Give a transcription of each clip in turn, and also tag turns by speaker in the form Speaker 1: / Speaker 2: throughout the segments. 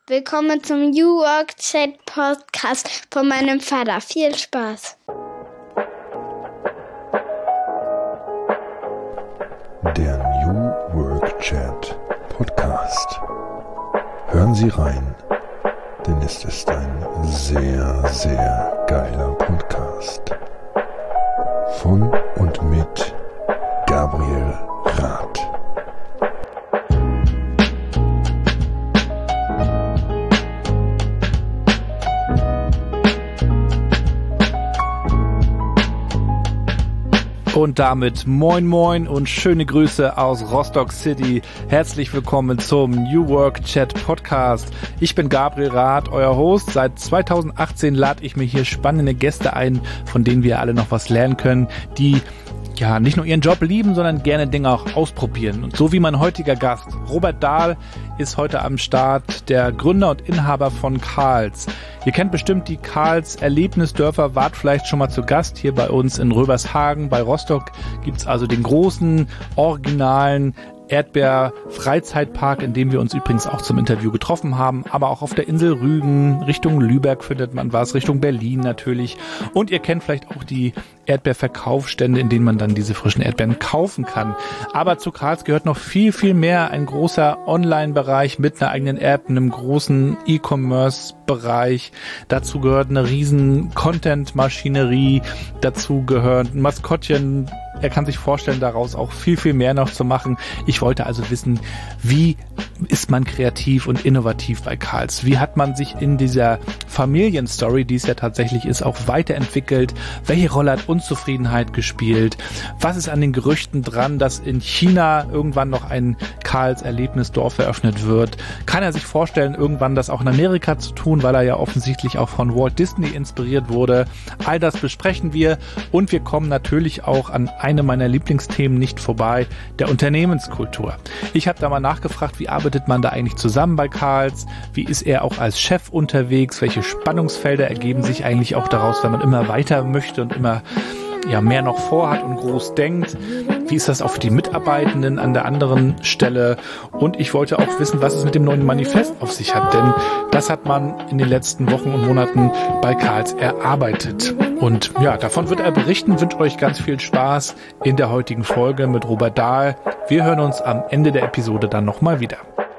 Speaker 1: Willkommen zum New Work Chat Podcast von meinem Vater. Viel Spaß.
Speaker 2: Der New Work Chat Podcast. Hören Sie rein, denn es ist ein sehr, sehr geiler Podcast. Von und mit Gabriel Rath.
Speaker 3: Und damit moin moin und schöne Grüße aus Rostock City. Herzlich willkommen zum New Work Chat Podcast. Ich bin Gabriel Rath, euer Host. Seit 2018 lade ich mir hier spannende Gäste ein, von denen wir alle noch was lernen können, die ja nicht nur ihren Job lieben, sondern gerne Dinge auch ausprobieren. Und so wie mein heutiger Gast, Robert Dahl, ist heute am Start, der Gründer und Inhaber von Karls. Ihr kennt bestimmt die Karls Erlebnisdörfer, wart vielleicht schon mal zu Gast hier bei uns in Röbershagen. Bei Rostock gibt's also den großen, originalen Erdbeer-Freizeitpark, in dem wir uns übrigens auch zum Interview getroffen haben, aber auch auf der Insel Rügen, Richtung Lübeck findet man was, Richtung Berlin natürlich. Und ihr kennt vielleicht auch die Erdbeerverkaufsstände, in denen man dann diese frischen Erdbeeren kaufen kann. Aber zu Karls gehört noch viel, viel mehr. Ein großer Online-Bereich mit einer eigenen App, einem großen E-Commerce-Bereich. Dazu gehört eine riesen Content-Maschinerie. Dazu gehört ein Maskottchen. Er kann sich vorstellen, daraus auch viel, viel mehr noch zu machen. Ich wollte also wissen, wie ist man kreativ und innovativ bei Karls? Wie hat man sich in dieser Familienstory, die es ja tatsächlich ist, auch weiterentwickelt? Welche Rolle hat Unzufriedenheit gespielt? Was ist an den Gerüchten dran, dass in China irgendwann noch ein Karls Erlebnisdorf eröffnet wird? Kann er sich vorstellen, irgendwann das auch in Amerika zu tun, weil er ja offensichtlich auch von Walt Disney inspiriert wurde? All das besprechen wir und wir kommen natürlich auch an einem meiner Lieblingsthemen nicht vorbei, der Unternehmenskultur. Ich habe da mal nachgefragt, wie arbeitet man da eigentlich zusammen bei Karls? Wie ist er auch als Chef unterwegs? Welche Spannungsfelder ergeben sich eigentlich auch daraus, wenn man immer weiter möchte und immer mehr noch vorhat und groß denkt? Wie ist das auch für die Mitarbeitenden an der anderen Stelle? Und ich wollte auch wissen, was es mit dem neuen Manifest auf sich hat, denn das hat man in den letzten Wochen und Monaten bei Karls erarbeitet. Und ja, davon wird er berichten. Wünsche euch ganz viel Spaß in der heutigen Folge mit Robert Dahl. Wir hören uns am Ende der Episode dann nochmal wieder.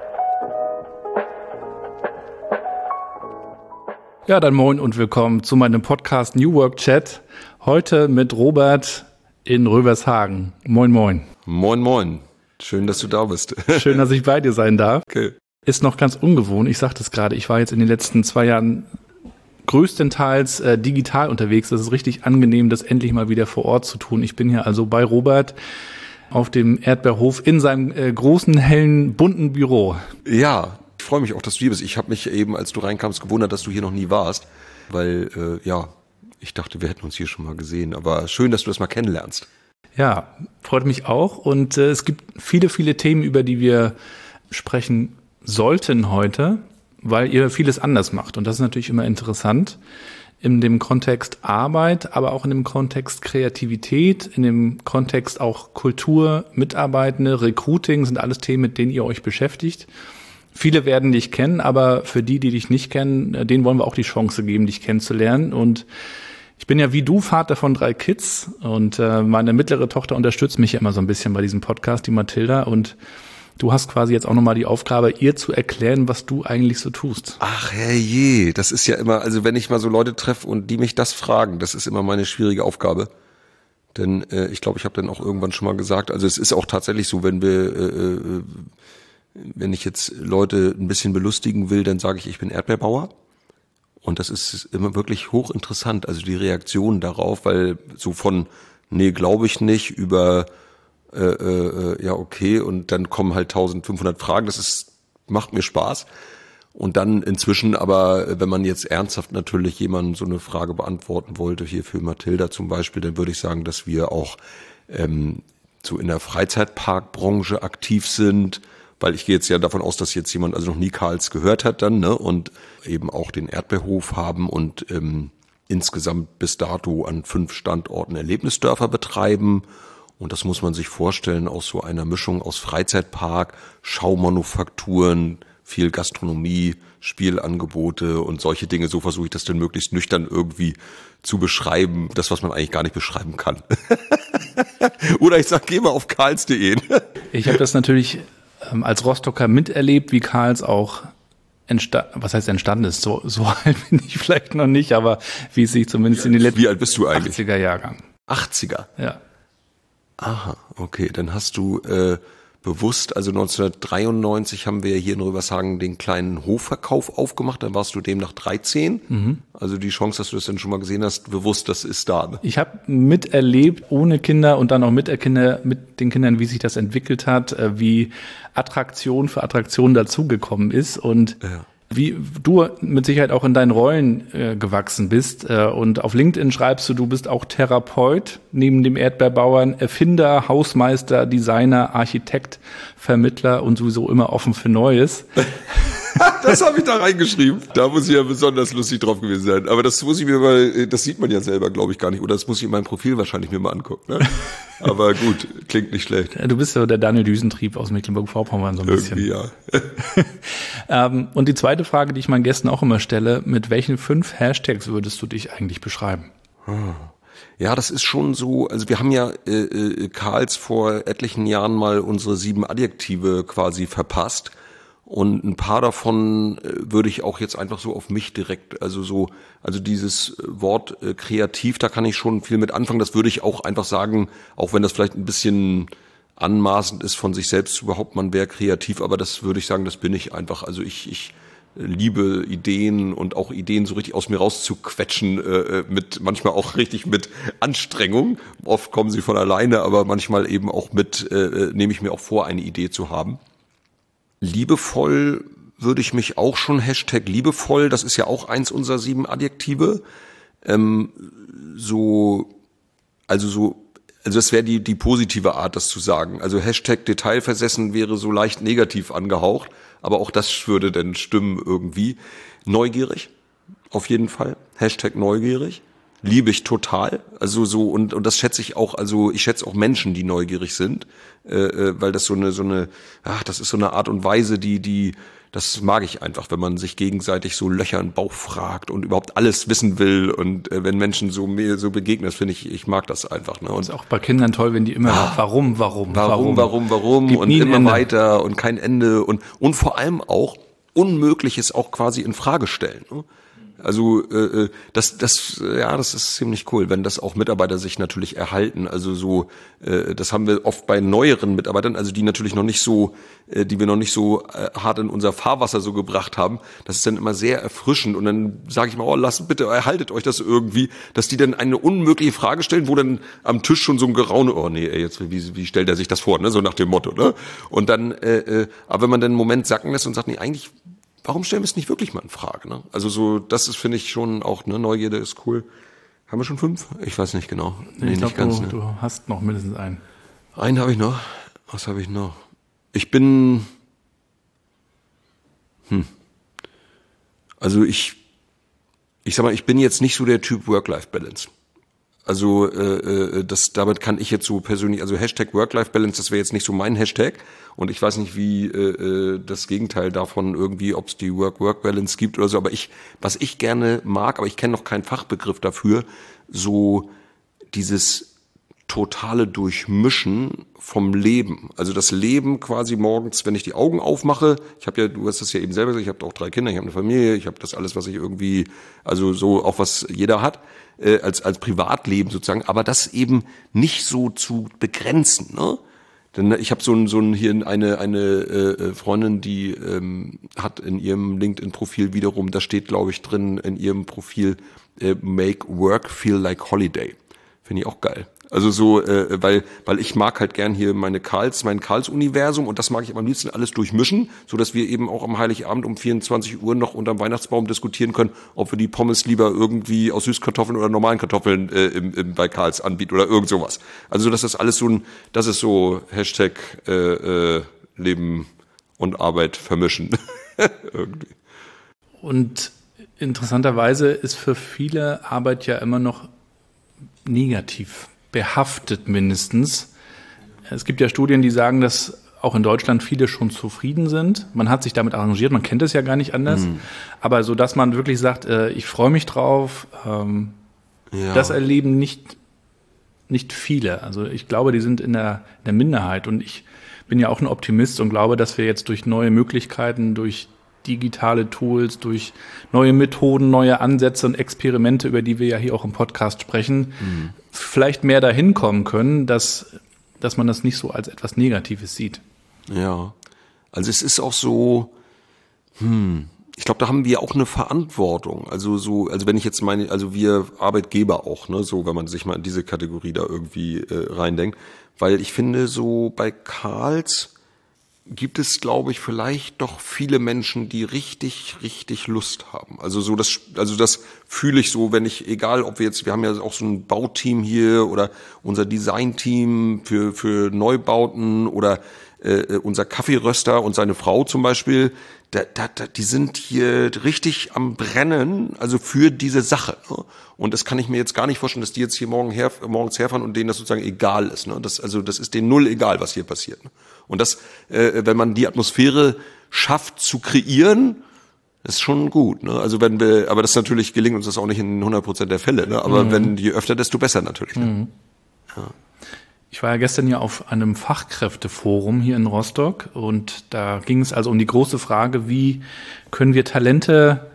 Speaker 3: Ja, dann moin und willkommen zu meinem Podcast New Work Chat. Heute mit Robert in Röbershagen. Moin, moin.
Speaker 4: Moin, moin. Schön, dass du da bist.
Speaker 3: Schön, dass ich bei dir sein darf.
Speaker 4: Okay.
Speaker 3: Ist noch ganz ungewohnt. Ich sagte es gerade, ich war jetzt in den letzten 2 Jahren größtenteils digital unterwegs. Das ist richtig angenehm, das endlich mal wieder vor Ort zu tun. Ich bin hier also bei Robert auf dem Erdbeerhof in seinem großen, hellen, bunten Büro.
Speaker 4: Ja, ich freue mich auch, dass du hier bist. Ich habe mich eben, als du reinkamst, gewundert, dass du hier noch nie warst, weil, ich dachte, wir hätten uns hier schon mal gesehen. Aber schön, dass du das mal kennenlernst.
Speaker 3: Ja, freut mich auch. Und es gibt viele, viele Themen, über die wir sprechen sollten heute, weil ihr vieles anders macht. Und das ist natürlich immer interessant in dem Kontext Arbeit, aber auch in dem Kontext Kreativität, in dem Kontext auch Kultur, Mitarbeitende, Recruiting sind alles Themen, mit denen ihr euch beschäftigt. Viele werden dich kennen, aber für die dich nicht kennen, denen wollen wir auch die Chance geben, dich kennenzulernen. Und ich bin ja wie du Vater von 3 Kids und meine mittlere Tochter unterstützt mich ja immer so ein bisschen bei diesem Podcast, die Mathilda. Und du hast quasi jetzt auch nochmal die Aufgabe, ihr zu erklären, was du eigentlich so tust.
Speaker 4: Ach herrje, das ist ja immer, also wenn ich mal so Leute treffe und die mich das fragen, das ist immer meine schwierige Aufgabe. Denn ich glaube, ich habe dann auch irgendwann schon mal gesagt, also es ist auch tatsächlich so, wenn ich jetzt Leute ein bisschen belustigen will, dann sage ich bin Erdbeerbauer. Und das ist immer wirklich hochinteressant, also die Reaktion darauf, weil so von, nee, glaube ich nicht, über, ja, okay, und dann kommen halt 1500 Fragen, macht mir Spaß. Und dann inzwischen aber, wenn man jetzt ernsthaft natürlich jemandem so eine Frage beantworten wollte, hier für Mathilda zum Beispiel, dann würde ich sagen, dass wir auch so in der Freizeitparkbranche aktiv sind, weil ich gehe jetzt ja davon aus, dass jetzt jemand also noch nie Karls gehört hat dann, ne, und eben auch den Erdbeerhof haben und insgesamt bis dato an 5 Standorten Erlebnisdörfer betreiben. Und das muss man sich vorstellen aus so einer Mischung aus Freizeitpark, Schaumanufakturen, viel Gastronomie, Spielangebote und solche Dinge. So versuche ich das dann möglichst nüchtern irgendwie zu beschreiben. Das, was man eigentlich gar nicht beschreiben kann. Oder ich sag, geh mal auf karls.de.
Speaker 3: Ich habe das natürlich als Rostocker miterlebt, wie Karls auch entstanden ist. So alt bin ich vielleicht noch nicht, aber wie es sich zumindest in den letzten
Speaker 4: Wie alt bist du eigentlich?
Speaker 3: 80er Jahrgang.
Speaker 4: 80er?
Speaker 3: Ja.
Speaker 4: Aha, okay. Dann hast du bewusst, also 1993 haben wir hier in Rövershagen den kleinen Hofverkauf aufgemacht, dann warst du demnach 13. Mhm. Also die Chance, dass du das dann schon mal gesehen hast, bewusst, das ist da. Ne?
Speaker 3: Ich habe miterlebt, ohne Kinder und dann auch mit den Kindern, wie sich das entwickelt hat, wie Attraktion für Attraktion dazugekommen ist und wie du mit Sicherheit auch in deinen Rollen gewachsen bist. Und auf LinkedIn schreibst du bist auch Therapeut, neben dem Erdbeerbauern, Erfinder, Hausmeister, Designer, Architekt, Vermittler und sowieso immer offen für Neues.
Speaker 4: Das habe ich da reingeschrieben. Da muss ich ja besonders lustig drauf gewesen sein. Aber das muss ich mir mal, das sieht man ja selber, glaube ich, gar nicht. Oder das muss ich in meinem Profil wahrscheinlich mir mal angucken. Ne? Aber gut, klingt nicht schlecht.
Speaker 3: Du bist ja der Daniel Düsentrieb aus Mecklenburg-Vorpommern so ein bisschen.
Speaker 4: Irgendwie, ja.
Speaker 3: Und die zweite Frage, die ich meinen Gästen auch immer stelle, mit welchen 5 Hashtags würdest du dich eigentlich beschreiben?
Speaker 4: Ja, das ist schon so, also wir haben ja Karls vor etlichen Jahren mal unsere 7 Adjektive quasi verpasst. Und ein paar davon würde ich auch jetzt einfach so auf mich direkt, also dieses Wort kreativ, da kann ich schon viel mit anfangen. Das würde ich auch einfach sagen, auch wenn das vielleicht ein bisschen anmaßend ist, von sich selbst zu behaupten, man wäre kreativ, aber das würde ich sagen, das bin ich einfach. Also ich liebe Ideen und auch Ideen so richtig aus mir rauszuquetschen, mit manchmal auch richtig mit Anstrengung. Oft kommen sie von alleine, aber manchmal eben auch nehme ich mir auch vor, eine Idee zu haben. Liebevoll würde ich mich auch schon Hashtag liebevoll, das ist ja auch eins unserer 7 Adjektive. Also das wäre die positive Art, das zu sagen. Also Hashtag detailversessen wäre so leicht negativ angehaucht, aber auch das würde dann stimmen irgendwie. Neugierig, auf jeden Fall. Hashtag neugierig. Liebe ich total. Also so, und das schätze ich auch, also ich schätze auch Menschen, die neugierig sind, weil das das ist so eine Art und Weise, das mag ich einfach, wenn man sich gegenseitig so Löcher im Bauch fragt und überhaupt alles wissen will und wenn Menschen mir so begegnen, das finde ich mag das einfach. Ne? Und
Speaker 3: ist auch bei Kindern toll, wenn die immer warum
Speaker 4: und immer Ende. Weiter und kein Ende und vor allem auch Unmögliches auch quasi in Frage stellen. Ne? Also das ist ziemlich cool, wenn das auch Mitarbeiter sich natürlich erhalten. Also so, das haben wir oft bei neueren Mitarbeitern, also die natürlich noch nicht so, die wir noch nicht so hart in unser Fahrwasser so gebracht haben. Das ist dann immer sehr erfrischend und dann sage ich mal, bitte erhaltet euch das irgendwie, dass die dann eine unmögliche Frage stellen, wo dann am Tisch schon so ein Geraune, oh nee, jetzt wie stellt er sich das vor, ne, so nach dem Motto, ne? Und dann, aber wenn man dann einen Moment sacken lässt und sagt, nee, eigentlich warum stellen wir es nicht wirklich mal in Frage? Ne? Also so, das ist, finde ich, schon auch, ne, Neugierde ist cool. Haben wir schon 5? Ich weiß nicht genau.
Speaker 3: Nee, ich glaube, du hast noch mindestens einen.
Speaker 4: Einen habe ich noch. Was habe ich noch? Ich bin, also ich sag mal, ich bin jetzt nicht so der Typ Work-Life-Balance. Also damit kann ich jetzt so persönlich, also Hashtag Work-Life-Balance, das wäre jetzt nicht so mein Hashtag und ich weiß nicht, wie das Gegenteil davon irgendwie, ob es die Work-Balance gibt oder so, aber was ich gerne mag, aber ich kenne noch keinen Fachbegriff dafür, so dieses totale Durchmischen vom Leben. Also das Leben quasi morgens, wenn ich die Augen aufmache, du hast das ja eben selber gesagt, ich habe auch 3 Kinder, ich habe eine Familie, ich habe das alles, was ich irgendwie, also so auch was jeder hat, als Privatleben sozusagen, aber das eben nicht so zu begrenzen, ne? Denn ich habe hier eine Freundin, die hat in ihrem LinkedIn-Profil wiederum, da steht, glaube ich, drin in ihrem Profil Make Work Feel Like Holiday. Finde ich auch geil. Also so, weil ich mag halt gern hier mein Karls-Universum und das mag ich am liebsten alles durchmischen, so dass wir eben auch am Heiligabend um 24 Uhr noch unterm Weihnachtsbaum diskutieren können, ob wir die Pommes lieber irgendwie aus Süßkartoffeln oder normalen Kartoffeln bei Karls anbieten oder irgend sowas. Also das ist alles das ist so Hashtag Leben und Arbeit vermischen. Irgendwie.
Speaker 3: Und interessanterweise ist für viele Arbeit ja immer noch negativ behaftet mindestens. Es gibt ja Studien, die sagen, dass auch in Deutschland viele schon zufrieden sind. Man hat sich damit arrangiert, man kennt es ja gar nicht anders. Aber so, dass man wirklich sagt, ich freue mich drauf, das erleben nicht viele. Also ich glaube, die sind in der Minderheit. Und ich bin ja auch ein Optimist und glaube, dass wir jetzt durch neue Möglichkeiten, durch digitale Tools, durch neue Methoden, neue Ansätze und Experimente, über die wir ja hier auch im Podcast sprechen, vielleicht mehr dahin kommen können, dass man das nicht so als etwas Negatives sieht.
Speaker 4: Ja, also es ist auch so, ich glaube, da haben wir auch eine Verantwortung. Also wenn ich jetzt meine, also wir Arbeitgeber auch, ne, so wenn man sich mal in diese Kategorie da irgendwie reindenkt, weil ich finde, so bei Karls gibt es, glaube ich, vielleicht doch viele Menschen, die richtig, richtig Lust haben. Also das fühle ich so, wenn ich, egal ob wir haben ja auch so ein Bauteam hier oder unser Designteam für Neubauten oder unser Kaffeeröster und seine Frau zum Beispiel, die sind hier richtig am Brennen, also für diese Sache. Ne? Und das kann ich mir jetzt gar nicht vorstellen, dass die jetzt hier morgens herfahren und denen das sozusagen egal ist. Ne? Das ist denen null egal, was hier passiert. Ne? Und das, wenn man die Atmosphäre schafft zu kreieren, ist schon gut. Ne? Also aber das natürlich gelingt uns das auch nicht in 100% der Fälle. Ne? Aber je öfter, desto besser natürlich. Ne? Ja.
Speaker 3: Ich war ja gestern hier auf einem Fachkräfteforum hier in Rostock und da ging es also um die große Frage, wie können wir Talente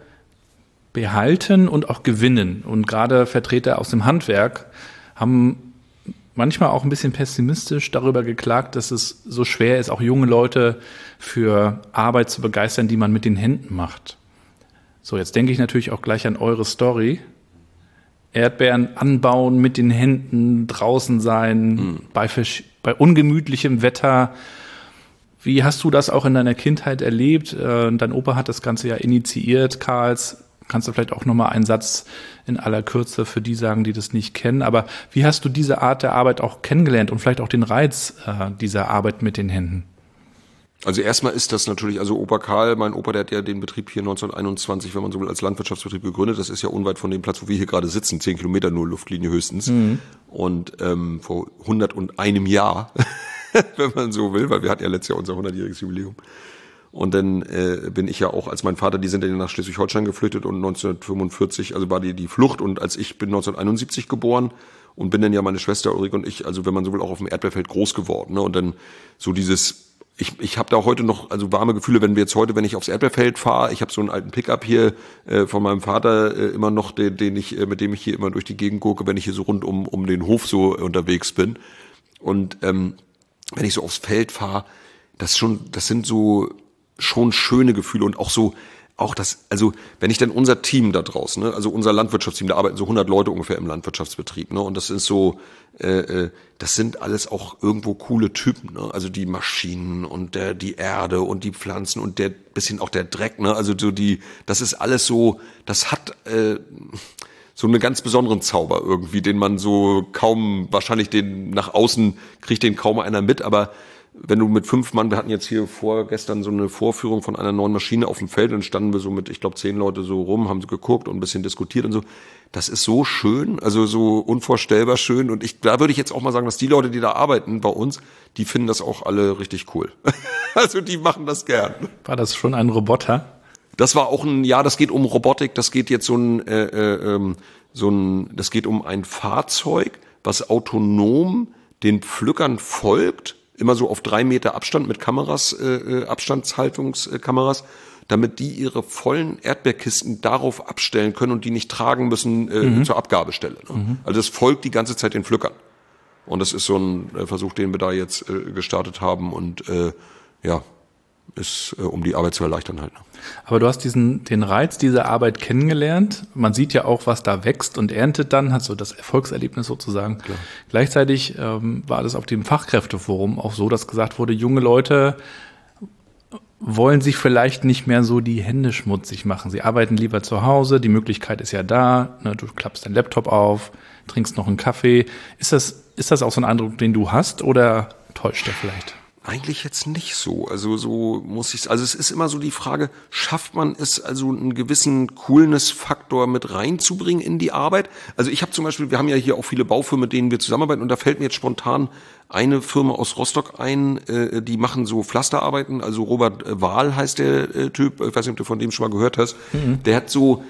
Speaker 3: behalten und auch gewinnen? Und gerade Vertreter aus dem Handwerk haben manchmal auch ein bisschen pessimistisch darüber geklagt, dass es so schwer ist, auch junge Leute für Arbeit zu begeistern, die man mit den Händen macht. So, jetzt denke ich natürlich auch gleich an eure Story. Erdbeeren anbauen, mit den Händen draußen sein, bei ungemütlichem Wetter. Wie hast du das auch in deiner Kindheit erlebt? Dein Opa hat das Ganze ja initiiert, Karls. Kannst du vielleicht auch nochmal einen Satz in aller Kürze für die sagen, die das nicht kennen. Aber wie hast du diese Art der Arbeit auch kennengelernt und vielleicht auch den Reiz dieser Arbeit mit den Händen?
Speaker 4: Also erstmal ist das natürlich, also Opa Karl, mein Opa, der hat ja den Betrieb hier 1921, wenn man so will, als Landwirtschaftsbetrieb gegründet. Das ist ja unweit von dem Platz, wo wir hier gerade sitzen, 10 Kilometer nur Luftlinie höchstens. Und vor 101 Jahr, wenn man so will, weil wir hatten ja letztes Jahr unser 100-jähriges Jubiläum. Und dann bin ich ja auch, als mein Vater, die sind dann nach Schleswig-Holstein geflüchtet und 1945, also war die Flucht und als ich bin 1971 geboren und bin dann ja meine Schwester Ulrike und ich, also wenn man so will, auch auf dem Erdbeerfeld groß geworden. Ne? Und dann so dieses, ich habe da heute noch also warme Gefühle, wenn ich aufs Erdbeerfeld fahre. Ich habe so einen alten Pickup hier von meinem Vater immer noch, mit dem ich hier immer durch die Gegend gucke, wenn ich hier so rund um den Hof so unterwegs bin. Und wenn ich so aufs Feld fahre, das sind so schon schöne Gefühle und auch das, also wenn ich dann unser Team da draußen, ne, also unser Landwirtschaftsteam, da arbeiten so 100 Leute ungefähr im Landwirtschaftsbetrieb, ne, und das ist so, das sind alles auch irgendwo coole Typen, ne, also die Maschinen und die Erde und die Pflanzen und der bisschen auch der Dreck, ne, also so das ist alles so, das hat so einen ganz besonderen Zauber irgendwie, den man so kaum, wahrscheinlich nach außen kriegt den kaum einer mit, aber wenn du mit 5 Mann, wir hatten jetzt hier vorgestern so eine Vorführung von einer neuen Maschine auf dem Feld und standen wir so mit, ich glaube 10 Leute so rum, haben so geguckt und ein bisschen diskutiert und so. Das ist so schön, also so unvorstellbar schön und da würde ich jetzt auch mal sagen, dass die Leute, die da arbeiten bei uns, die finden das auch alle richtig cool. Also die machen das gern.
Speaker 3: War das schon ein Roboter?
Speaker 4: Das war auch das geht um Robotik, das geht jetzt das geht um ein Fahrzeug, was autonom den Pflückern folgt, immer so auf 3 Meter Abstand mit Kameras, Abstandshaltungskameras, damit die ihre vollen Erdbeerkisten darauf abstellen können und die nicht tragen müssen zur Abgabestelle. Ne? Also das folgt die ganze Zeit den Pflückern. Und das ist so ein Versuch, den wir da jetzt gestartet haben und ist, um die Arbeit zu erleichtern halt. Ne?
Speaker 3: Aber du hast den Reiz dieser Arbeit kennengelernt. Man sieht ja auch, was da wächst und erntet dann, hat so das Erfolgserlebnis sozusagen. Klar. Gleichzeitig war das auf dem Fachkräfteforum auch so, dass gesagt wurde, junge Leute wollen sich vielleicht nicht mehr so die Hände schmutzig machen. Sie arbeiten lieber zu Hause, die Möglichkeit ist ja da, ne, du klappst deinen Laptop auf, trinkst noch einen Kaffee. Ist das auch so ein Eindruck, den du hast oder täuscht der vielleicht?
Speaker 4: Eigentlich jetzt nicht so. Also so muss ich, also es ist immer so die Frage, schafft man es also einen gewissen Coolness-Faktor mit reinzubringen in die Arbeit? Also ich habe zum Beispiel, wir haben ja hier auch viele Baufirmen, mit denen wir zusammenarbeiten und da fällt mir jetzt spontan eine Firma aus Rostock ein, die machen so Pflasterarbeiten, also Robert Wahl heißt der Typ, ich weiß nicht, ob du von dem schon mal gehört hast, der hat so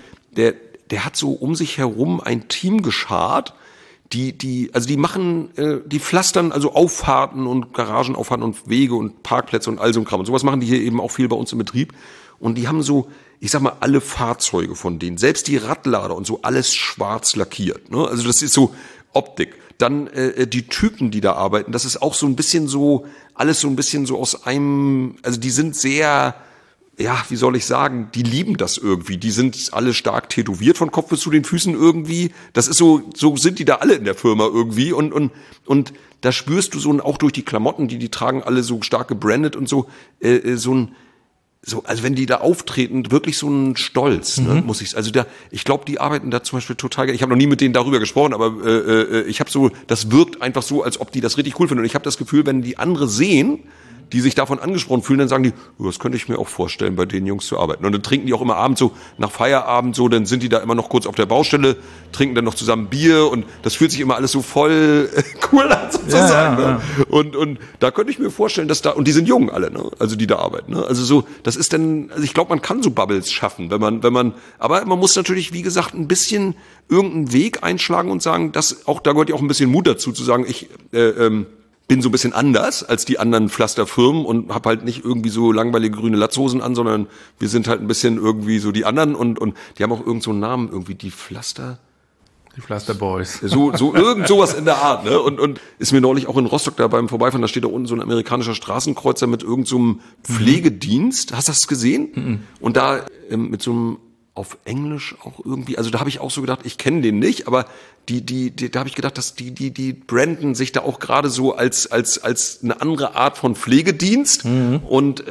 Speaker 4: um sich herum ein Team geschart, die machen, die pflastern also Auffahrten und Garagenauffahrten und Wege und Parkplätze und all so ein Kram. Und sowas machen die hier eben auch viel bei uns im Betrieb. Und die haben so, ich sag mal, alle Fahrzeuge von denen, selbst die Radlader und so, alles schwarz lackiert. Ne? Also das ist so Optik. Dann die Typen, die da arbeiten, das ist auch so ein bisschen so, alles so ein bisschen so aus einem, also die sind sehr, ja, wie soll ich sagen, die lieben das irgendwie. Die sind alle stark tätowiert von Kopf bis zu den Füßen irgendwie. Das ist so sind die da alle in der Firma irgendwie. Und da spürst du so, auch durch die Klamotten, die tragen alle so stark gebrandet und so, also wenn die da auftreten, wirklich so ein Stolz, ne, muss ich, also ich glaube, die arbeiten da zum Beispiel total gerne. Ich habe noch nie mit denen darüber gesprochen, aber ich habe so, das wirkt einfach so, als ob die das richtig cool finden. Und ich habe das Gefühl, wenn die andere sehen, die sich davon angesprochen fühlen, dann sagen die, das könnte ich mir auch vorstellen, bei den Jungs zu arbeiten. Und dann trinken die auch immer abends so, nach Feierabend so, dann sind die da immer noch kurz auf der Baustelle, trinken dann noch zusammen Bier und das fühlt sich immer alles so voll cool an, sozusagen. Ja. Ne? Und da könnte ich mir vorstellen, dass da, und die sind jung alle, ne? Also die da arbeiten, ne? Also so, das ist dann, also ich glaube, man kann so Bubbles schaffen, wenn man, aber man muss natürlich, wie gesagt, ein bisschen irgendeinen Weg einschlagen und sagen, dass auch, da gehört ja auch ein bisschen Mut dazu, zu sagen, ich, bin so ein bisschen anders als die anderen Pflasterfirmen und hab halt nicht irgendwie so langweilige grüne Latzhosen an, sondern wir sind halt ein bisschen irgendwie so die anderen und die haben auch irgend so einen Namen, irgendwie die
Speaker 3: Pflasterboys.
Speaker 4: So irgend sowas in der Art, ne? Und ist mir neulich auch in Rostock da beim Vorbeifahren, da steht da unten so ein amerikanischer Straßenkreuzer mit irgend so einem Pflegedienst. Hast du das gesehen? Und da mit so einem auf Englisch auch irgendwie, also da habe ich auch so gedacht, ich kenne den nicht, aber da habe ich gedacht, dass die branden sich da auch gerade so als eine andere Art von Pflegedienst und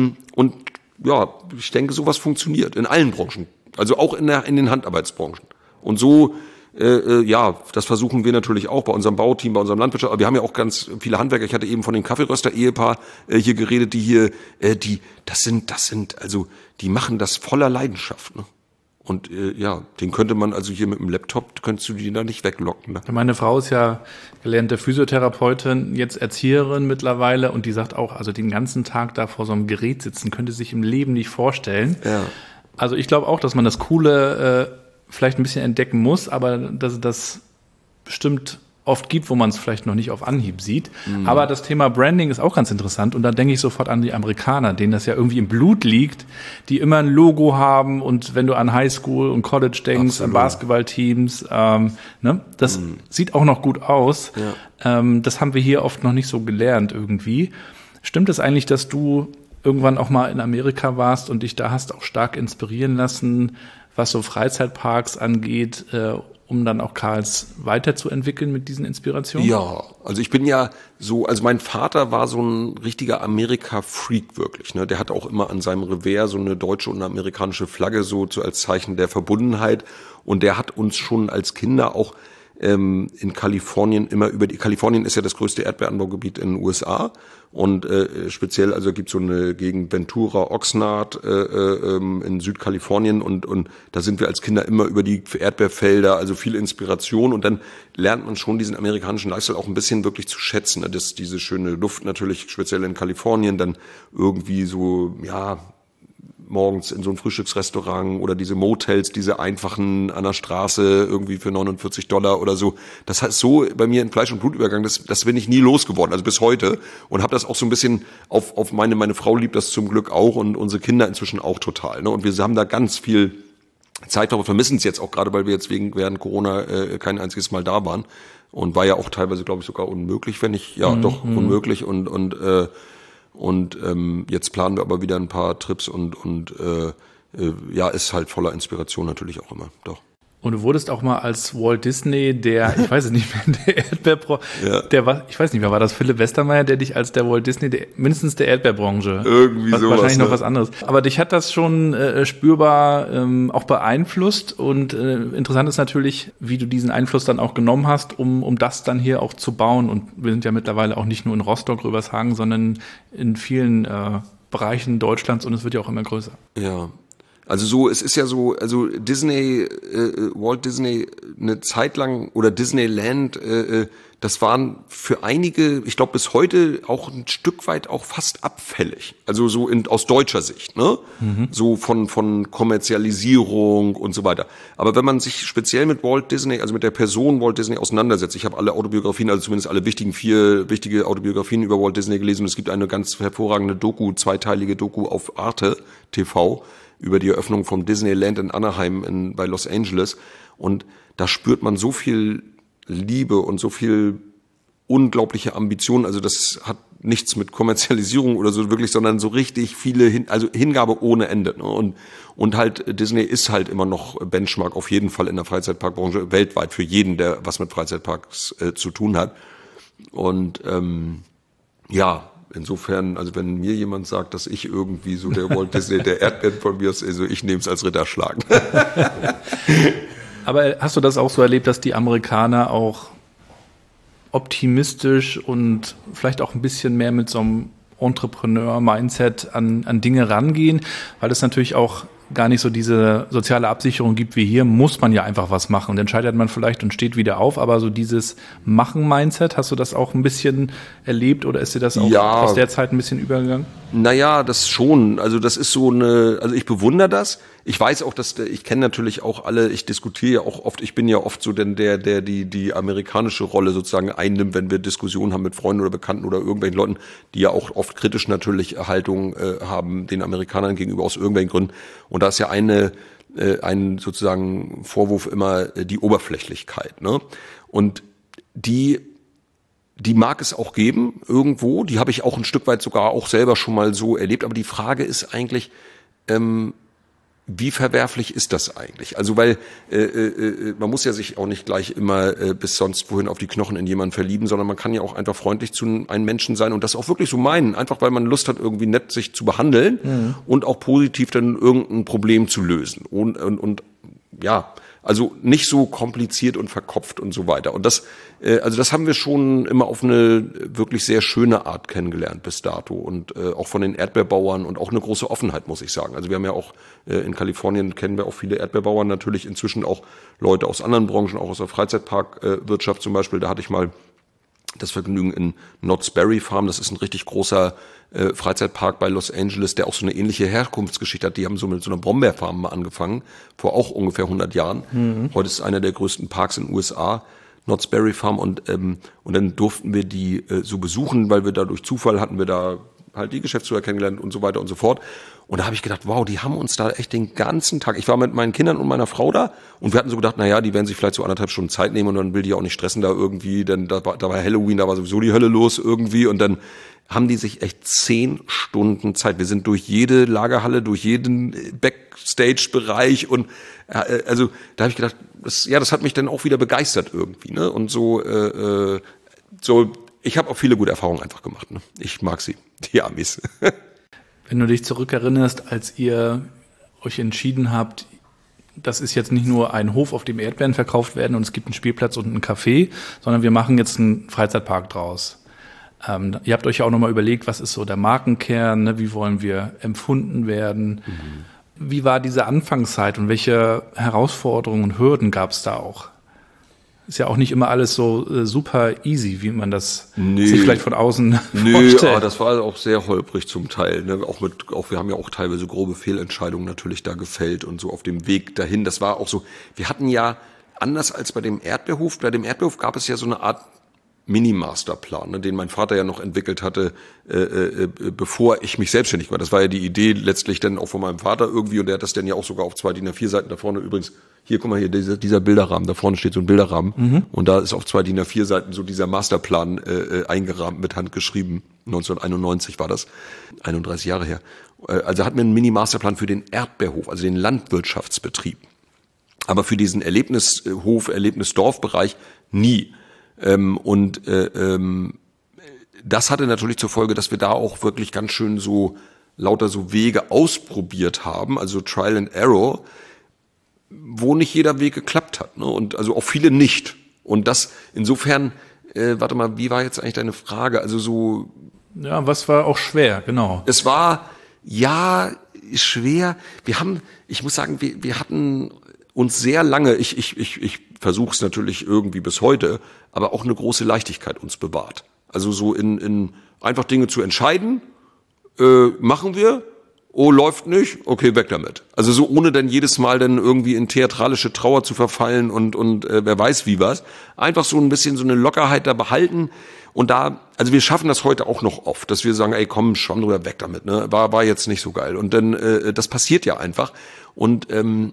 Speaker 4: ja, ich denke, sowas funktioniert in allen Branchen, also auch in den Handarbeitsbranchen. Und so ja, das versuchen wir natürlich auch bei unserem Bauteam, bei unserem Landwirtschaft. Aber wir haben ja auch ganz viele Handwerker. Ich hatte eben von dem Kaffeeröster-Ehepaar hier geredet, die hier, das sind, also die machen das voller Leidenschaft, ne? Und ja, den könnte man also hier mit dem Laptop, könntest du die da nicht weglocken. Ne?
Speaker 3: Meine Frau ist ja gelernte Physiotherapeutin, jetzt Erzieherin mittlerweile und die sagt auch, also den ganzen Tag da vor so einem Gerät sitzen, könnte sich im Leben nicht vorstellen. Ja. Also ich glaube auch, dass man das Coole vielleicht ein bisschen entdecken muss, aber dass das bestimmt oft gibt, wo man es vielleicht noch nicht auf Anhieb sieht. Aber das Thema Branding ist auch ganz interessant und da denke ich sofort an die Amerikaner, denen das ja irgendwie im Blut liegt, die immer ein Logo haben und wenn du an Highschool und College denkst, absolut, an Basketballteams, ne, das sieht auch noch gut aus. Ja. Das haben wir hier oft noch nicht so gelernt irgendwie. Stimmt es eigentlich, dass du irgendwann auch mal in Amerika warst und dich da hast auch stark inspirieren lassen, was so Freizeitparks angeht, um dann auch Karls weiterzuentwickeln mit diesen Inspirationen?
Speaker 4: Ja, also ich bin ja so, also mein Vater war so ein richtiger Amerika-Freak wirklich, ne? Der hat auch immer an seinem Revers so eine deutsche und eine amerikanische Flagge so als Zeichen der Verbundenheit und der hat uns schon als Kinder auch in Kalifornien immer Kalifornien ist ja das größte Erdbeeranbaugebiet in den USA und speziell, also gibt so eine Gegend Ventura, Oxnard in Südkalifornien und da sind wir als Kinder immer über die Erdbeerfelder, also viel Inspiration und dann lernt man schon diesen amerikanischen Lifestyle auch ein bisschen wirklich zu schätzen, ne? Das, diese schöne Luft natürlich, speziell in Kalifornien, dann irgendwie so, ja, morgens in so ein Frühstücksrestaurant oder diese Motels, diese einfachen an der Straße irgendwie für $49 oder so. Das heißt so bei mir in Fleisch und Blut übergegangen, das bin ich nie losgeworden, also bis heute und habe das auch so ein bisschen auf meine Frau liebt das zum Glück auch und unsere Kinder inzwischen auch total, ne? Und wir haben da ganz viel Zeit, aber vermissen es jetzt auch gerade, weil wir jetzt während Corona kein einziges Mal da waren und war ja auch teilweise, glaube ich, sogar unmöglich, wenn nicht, ja, doch unmöglich und jetzt planen wir aber wieder ein paar Trips und ja, ist halt voller Inspiration natürlich auch immer, doch.
Speaker 3: Und du wurdest auch mal als Walt Disney, ich weiß es nicht mehr, der Erdbeerbranche, ich weiß nicht mehr, war das Philipp Westermeier, der dich als der Walt Disney, mindestens der Erdbeerbranche?
Speaker 4: Irgendwie sowas.
Speaker 3: Wahrscheinlich noch was anderes. Aber dich hat das schon spürbar auch beeinflusst und interessant ist natürlich, wie du diesen Einfluss dann auch genommen hast, um das dann hier auch zu bauen. Und wir sind ja mittlerweile auch nicht nur in Rostock, Röbershagen, sondern in vielen Bereichen Deutschlands und es wird ja auch immer größer.
Speaker 4: Ja. Also es ist ja so, also Walt Disney eine Zeit lang oder Disneyland, das waren für einige, ich glaube bis heute auch ein Stück weit auch fast abfällig. Also so aus deutscher Sicht, ne? So von Kommerzialisierung und so weiter. Aber wenn man sich speziell mit Walt Disney, also mit der Person Walt Disney auseinandersetzt, ich habe alle Autobiografien, also zumindest alle vier wichtige Autobiografien über Walt Disney gelesen und es gibt eine ganz hervorragende zweiteilige Doku auf Arte TV, über die Eröffnung vom Disneyland in Anaheim bei Los Angeles. Und da spürt man so viel Liebe und so viel unglaubliche Ambition. Also das hat nichts mit Kommerzialisierung oder so wirklich, sondern so richtig viele, Hingabe ohne Ende. Ne? Und halt Disney ist halt immer noch Benchmark auf jeden Fall in der Freizeitparkbranche, weltweit für jeden, der was mit Freizeitparks zu tun hat. Und ja, insofern, also wenn mir jemand sagt, dass ich irgendwie so der Walt Disney, der Erdbeeren von mir ist, also ich nehme es als Ritterschlag.
Speaker 3: Aber hast du das auch so erlebt, dass die Amerikaner auch optimistisch und vielleicht auch ein bisschen mehr mit so einem Entrepreneur-Mindset an Dinge rangehen? Weil es natürlich auch gar nicht so diese soziale Absicherung gibt wie hier, muss man ja einfach was machen und dann scheitert man vielleicht und steht wieder auf, aber so dieses Machen-Mindset, hast du das auch ein bisschen erlebt oder ist dir das auch aus der Zeit ein bisschen übergegangen?
Speaker 4: Naja, das schon, also das ist so also ich bewundere das, ich weiß auch, ich kenne natürlich auch alle, ich diskutiere ja auch oft, ich bin ja oft so der die amerikanische Rolle sozusagen einnimmt, wenn wir Diskussionen haben mit Freunden oder Bekannten oder irgendwelchen Leuten, die ja auch oft kritisch natürlich Haltung haben den Amerikanern gegenüber aus irgendwelchen Gründen. Und da ist ja ein sozusagen Vorwurf immer die Oberflächlichkeit, ne? Und die mag es auch geben irgendwo, die habe ich auch ein Stück weit sogar auch selber schon mal so erlebt, aber die Frage ist eigentlich, wie verwerflich ist das eigentlich? Also weil man muss ja sich auch nicht gleich immer bis sonst wohin auf die Knochen in jemanden verlieben, sondern man kann ja auch einfach freundlich zu einem Menschen sein und das auch wirklich so meinen, einfach weil man Lust hat, irgendwie nett sich zu behandeln und auch positiv dann irgendein Problem zu lösen. Und ja, also nicht so kompliziert und verkopft und so weiter. Und das haben wir schon immer auf eine wirklich sehr schöne Art kennengelernt bis dato und auch von den Erdbeerbauern und auch eine große Offenheit, muss ich sagen. Also wir haben ja auch in Kalifornien kennen wir auch viele Erdbeerbauern, natürlich inzwischen auch Leute aus anderen Branchen, auch aus der Freizeitparkwirtschaft zum Beispiel. Da hatte ich mal das Vergnügen in Knott's Berry Farm, das ist ein richtig großer Freizeitpark bei Los Angeles, der auch so eine ähnliche Herkunftsgeschichte hat. Die haben so mit so einer Brombeerfarm mal angefangen, vor auch ungefähr 100 Jahren. Heute ist es einer der größten Parks in den USA, Knott's Berry Farm. Und dann durften wir die so besuchen, weil wir da durch Zufall hatten wir da halt die Geschäftsführer kennengelernt und so weiter und so fort. Und da habe ich gedacht, wow, die haben uns da echt den ganzen Tag, ich war mit meinen Kindern und meiner Frau da und wir hatten so gedacht, naja, die werden sich vielleicht so 1,5 Stunden Zeit nehmen und dann will die auch nicht stressen da irgendwie, denn da war Halloween, da war sowieso die Hölle los irgendwie und dann haben die sich echt 10 Stunden Zeit. Wir sind durch jede Lagerhalle, durch jeden Backstage-Bereich und also da habe ich gedacht, das hat mich dann auch wieder begeistert irgendwie, ne? Und so ich habe auch viele gute Erfahrungen einfach gemacht, ne? Ich mag sie, die Amis.
Speaker 3: Wenn du dich zurückerinnerst, als ihr euch entschieden habt, das ist jetzt nicht nur ein Hof, auf dem Erdbeeren verkauft werden und es gibt einen Spielplatz und einen Café, sondern wir machen jetzt einen Freizeitpark draus. Ihr habt euch ja auch nochmal überlegt, was ist so der Markenkern, ne? Wie wollen wir empfunden werden? Wie war diese Anfangszeit und welche Herausforderungen und Hürden gab es da auch? Ist ja auch nicht immer alles so super easy, wie man das sich vielleicht von außen vorstellt.
Speaker 4: Aber das war auch sehr holprig zum Teil. Ne? Wir haben ja auch teilweise grobe Fehlentscheidungen natürlich da gefällt und so auf dem Weg dahin. Das war auch so, wir hatten ja, anders als bei dem Erdbeerhof gab es ja so eine Art Mini-Masterplan, ne, den mein Vater ja noch entwickelt hatte, bevor ich mich selbstständig war. Das war ja die Idee letztlich dann auch von meinem Vater irgendwie und der hat das dann ja auch sogar auf 2 DIN A4 Seiten da vorne übrigens. Hier, guck mal hier, dieser Bilderrahmen, da vorne steht so ein Bilderrahmen und da ist auf 2 DIN A4 Seiten so dieser Masterplan eingerahmt, mit Hand geschrieben. 1991 war das, 31 Jahre her. Also hat mir einen Mini-Masterplan für den Erdbeerhof, also den Landwirtschaftsbetrieb Aber für diesen Erlebnishof, Erlebnisdorfbereich nie. Das hatte natürlich zur Folge, dass wir da auch wirklich ganz schön so lauter so Wege ausprobiert haben, also Trial and Error, wo nicht jeder Weg geklappt hat, ne? Und also auch viele nicht. Und das insofern, warte mal, wie war jetzt eigentlich deine Frage? Also so.
Speaker 3: Ja, was war auch schwer, genau.
Speaker 4: Es war, ja, schwer. Ich muss sagen, wir hatten uns sehr lange, ich versuche es natürlich irgendwie bis heute, aber auch eine große Leichtigkeit uns bewahrt. Also so in einfach Dinge zu entscheiden, machen wir, oh, läuft nicht, okay, weg damit. Also so ohne dann jedes Mal dann irgendwie in theatralische Trauer zu verfallen und wer weiß wie was. Einfach so ein bisschen so eine Lockerheit da behalten und da, also wir schaffen das heute auch noch oft, dass wir sagen, ey, komm, schwamm drüber, weg damit, ne, war jetzt nicht so geil. Und dann, das passiert ja einfach und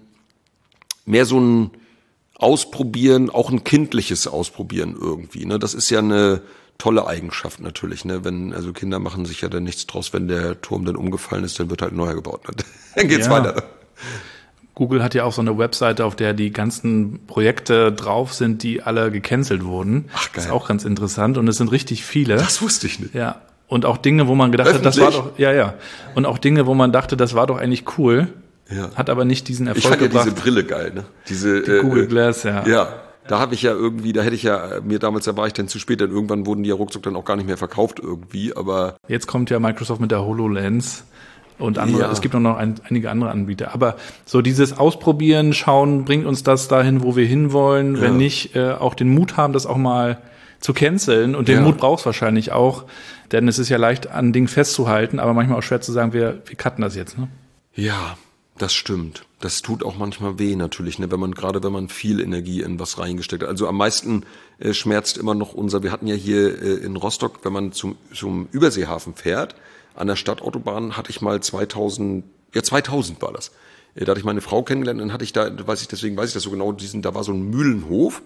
Speaker 4: mehr so ein Ausprobieren, auch ein kindliches Ausprobieren irgendwie, ne, das ist ja eine tolle Eigenschaft natürlich, ne? Also Kinder machen sich ja dann nichts draus, wenn der Turm dann umgefallen ist, dann wird halt neuer gebaut. Ne? Dann geht's weiter.
Speaker 3: Google hat ja auch so eine Webseite, auf der die ganzen Projekte drauf sind, die alle gecancelt wurden.
Speaker 4: Ach, geil.
Speaker 3: Das ist auch ganz interessant und es sind richtig viele.
Speaker 4: Das wusste ich nicht.
Speaker 3: Ja. Und auch Dinge, wo man gedacht hat, das war doch, ja. Und auch Dinge, wo man dachte, das war doch eigentlich cool. Ja. Hat aber nicht diesen Erfolg gebracht.
Speaker 4: Ich fand ja diese Brille geil, ne?
Speaker 3: Die Google Glass, ja.
Speaker 4: Ja. Da habe ich ja irgendwie, da war ich dann zu spät, denn irgendwann wurden die ja ruckzuck dann auch gar nicht mehr verkauft irgendwie, aber.
Speaker 3: Jetzt kommt ja Microsoft mit der HoloLens und andere, es gibt noch einige andere Anbieter, aber so dieses Ausprobieren, schauen, bringt uns das dahin, wo wir hinwollen, wenn nicht, auch den Mut haben, das auch mal zu canceln und den Mut brauchst wahrscheinlich auch, denn es ist ja leicht, an Dingen festzuhalten, aber manchmal auch schwer zu sagen, wir cutten das jetzt, ne?
Speaker 4: Ja. Das stimmt. Das tut auch manchmal weh natürlich, ne, wenn man viel Energie in was reingesteckt hat. Also am meisten schmerzt immer noch wir hatten ja hier in Rostock, wenn man zum Überseehafen fährt, an der Stadtautobahn hatte ich mal 2000 war das. Da hatte ich meine Frau kennengelernt, dann hatte ich deswegen weiß ich das so genau, da war so ein Mühlenhof,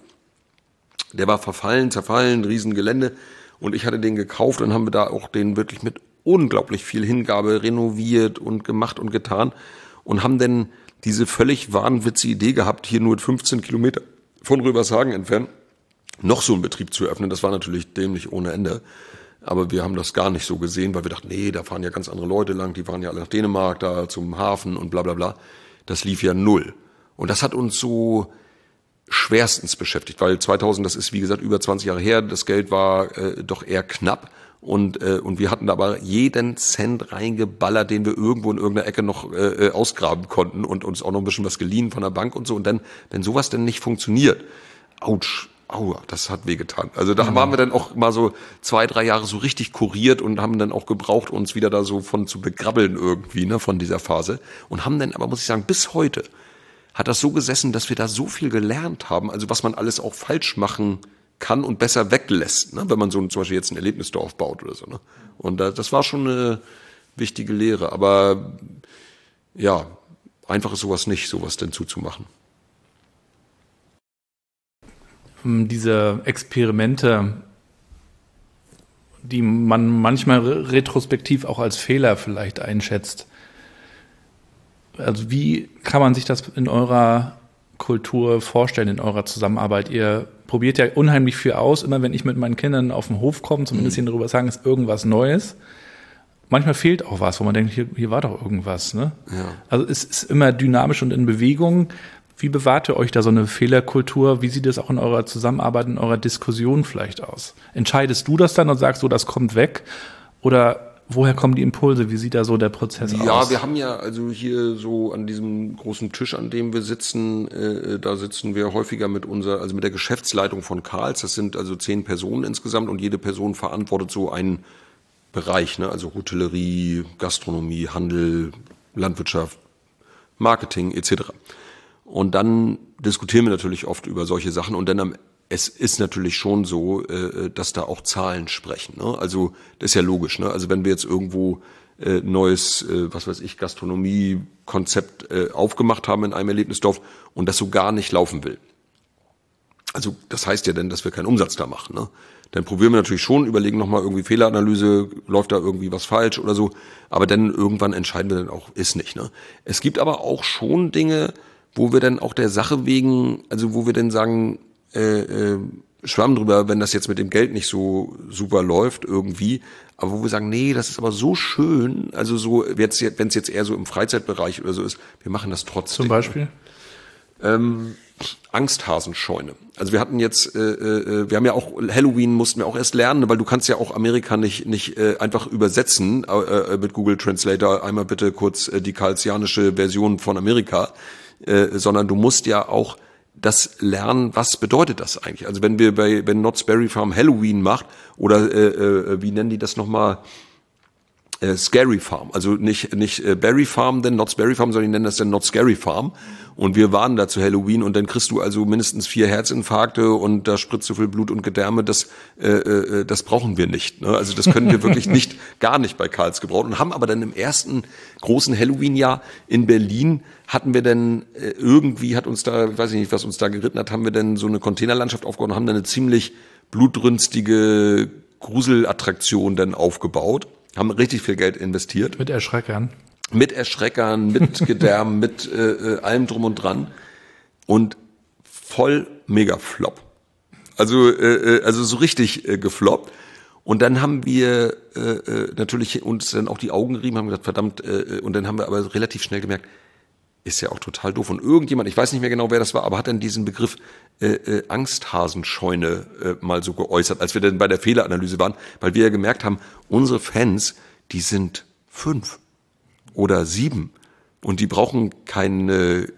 Speaker 4: der war zerfallen, Riesengelände und ich hatte den gekauft und haben wir da auch den wirklich mit unglaublich viel Hingabe renoviert und gemacht und getan. Und haben dann diese völlig wahnwitzige Idee gehabt, hier nur 15 Kilometer von Röbershagen entfernt, noch so einen Betrieb zu eröffnen. Das war natürlich dämlich ohne Ende. Aber wir haben das gar nicht so gesehen, weil wir dachten, nee, da fahren ja ganz andere Leute lang, die fahren ja alle nach Dänemark, da zum Hafen und bla bla bla. Das lief ja null. Und das hat uns so schwerstens beschäftigt, weil 2000, das ist wie gesagt über 20 Jahre her, das Geld war doch eher knapp. Und wir hatten da aber jeden Cent reingeballert, den wir irgendwo in irgendeiner Ecke noch ausgraben konnten und uns auch noch ein bisschen was geliehen von der Bank und so. Und dann, wenn sowas denn nicht funktioniert, aua, das hat wehgetan. Also da waren wir dann auch mal so 2-3 Jahre so richtig kuriert und haben dann auch gebraucht, uns wieder da so von zu begrabbeln irgendwie, ne, von dieser Phase. Und haben dann aber, muss ich sagen, bis heute hat das so gesessen, dass wir da so viel gelernt haben, also was man alles auch falsch machen kann und besser weglässt, ne? Wenn man so zum Beispiel jetzt ein Erlebnisdorf baut oder so. Ne? Und das war schon eine wichtige Lehre. Aber ja, einfach ist sowas denn zuzumachen.
Speaker 3: Diese Experimente, die man manchmal retrospektiv auch als Fehler vielleicht einschätzt. Also wie kann man sich das in eurer Kultur vorstellen, in eurer Zusammenarbeit? Ihr probiert ja unheimlich viel aus. Immer wenn ich mit meinen Kindern auf den Hof komme, zumindest hier darüber sagen, ist irgendwas Neues. Manchmal fehlt auch was, wo man denkt, hier war doch irgendwas. Ne? Ja. Also es ist immer dynamisch und in Bewegung. Wie bewahrt ihr euch da so eine Fehlerkultur? Wie sieht es auch in eurer Zusammenarbeit, in eurer Diskussion vielleicht aus? Entscheidest du das dann und sagst so, das kommt weg? Oder woher kommen die Impulse? Wie sieht da so der Prozess aus?
Speaker 4: Ja, wir haben ja also hier so an diesem großen Tisch, an dem wir sitzen, da sitzen wir häufiger mit der Geschäftsleitung von Karls. Das sind also 10 Personen insgesamt und jede Person verantwortet so einen Bereich, ne? Also Hotellerie, Gastronomie, Handel, Landwirtschaft, Marketing etc. Und dann diskutieren wir natürlich oft über solche Sachen und dann es ist natürlich schon so, dass da auch Zahlen sprechen. Ne? Also das ist ja logisch. Ne? Also wenn wir jetzt irgendwo neues, Gastronomie-Konzept aufgemacht haben in einem Erlebnisdorf und das so gar nicht laufen will. Also das heißt ja dann, dass wir keinen Umsatz da machen. Ne? Dann probieren wir natürlich schon, überlegen nochmal irgendwie Fehleranalyse, läuft da irgendwie was falsch oder so. Aber dann irgendwann entscheiden wir dann auch, ist nicht. Ne? Es gibt aber auch schon Dinge, wo wir dann auch der Sache wegen, also wo wir dann sagen, Schwamm drüber, wenn das jetzt mit dem Geld nicht so super läuft irgendwie, aber wo wir sagen, nee, das ist aber so schön, also so, wenn es jetzt eher so im Freizeitbereich oder so ist, wir machen das trotzdem.
Speaker 3: Zum Beispiel?
Speaker 4: Angsthasenscheune. Also wir hatten jetzt, wir haben ja auch, Halloween mussten wir auch erst lernen, weil du kannst ja auch Amerika nicht einfach übersetzen mit Google Translator, einmal bitte kurz die karlsianische Version von Amerika, sondern du musst ja auch das lernen, was bedeutet das eigentlich? Also wenn Knott's Berry Farm Halloween macht oder wie nennen die das nochmal? Scary Farm, also nicht Berry Farm, denn Knott's Berry Farm, sondern die nennen das dann Not Scary Farm. Und wir waren da zu Halloween und dann kriegst du also mindestens 4 Herzinfarkte und da spritzt so viel Blut und Gedärme, das brauchen wir nicht. Ne? Also das können wir wirklich gar nicht bei Karls gebraucht. Und haben aber dann im ersten großen Halloween-Jahr in Berlin hatten wir dann irgendwie, hat uns da, ich weiß nicht, was uns da geritten hat, haben wir dann so eine Containerlandschaft aufgebaut und haben dann eine ziemlich blutrünstige Gruselattraktion dann aufgebaut. Haben richtig viel Geld investiert.
Speaker 3: Mit Erschreckern.
Speaker 4: Mit Gedärmen, mit allem drum und dran. Und voll mega Flop. Also so richtig gefloppt. Und dann haben wir natürlich uns dann auch die Augen gerieben, haben gesagt, verdammt, und dann haben wir aber relativ schnell gemerkt, ist ja auch total doof. Und irgendjemand, ich weiß nicht mehr genau, wer das war, aber hat dann diesen Begriff Angsthasenscheune mal so geäußert, als wir dann bei der Fehleranalyse waren, weil wir ja gemerkt haben, unsere Fans, die sind 5 oder 7 und die brauchen kein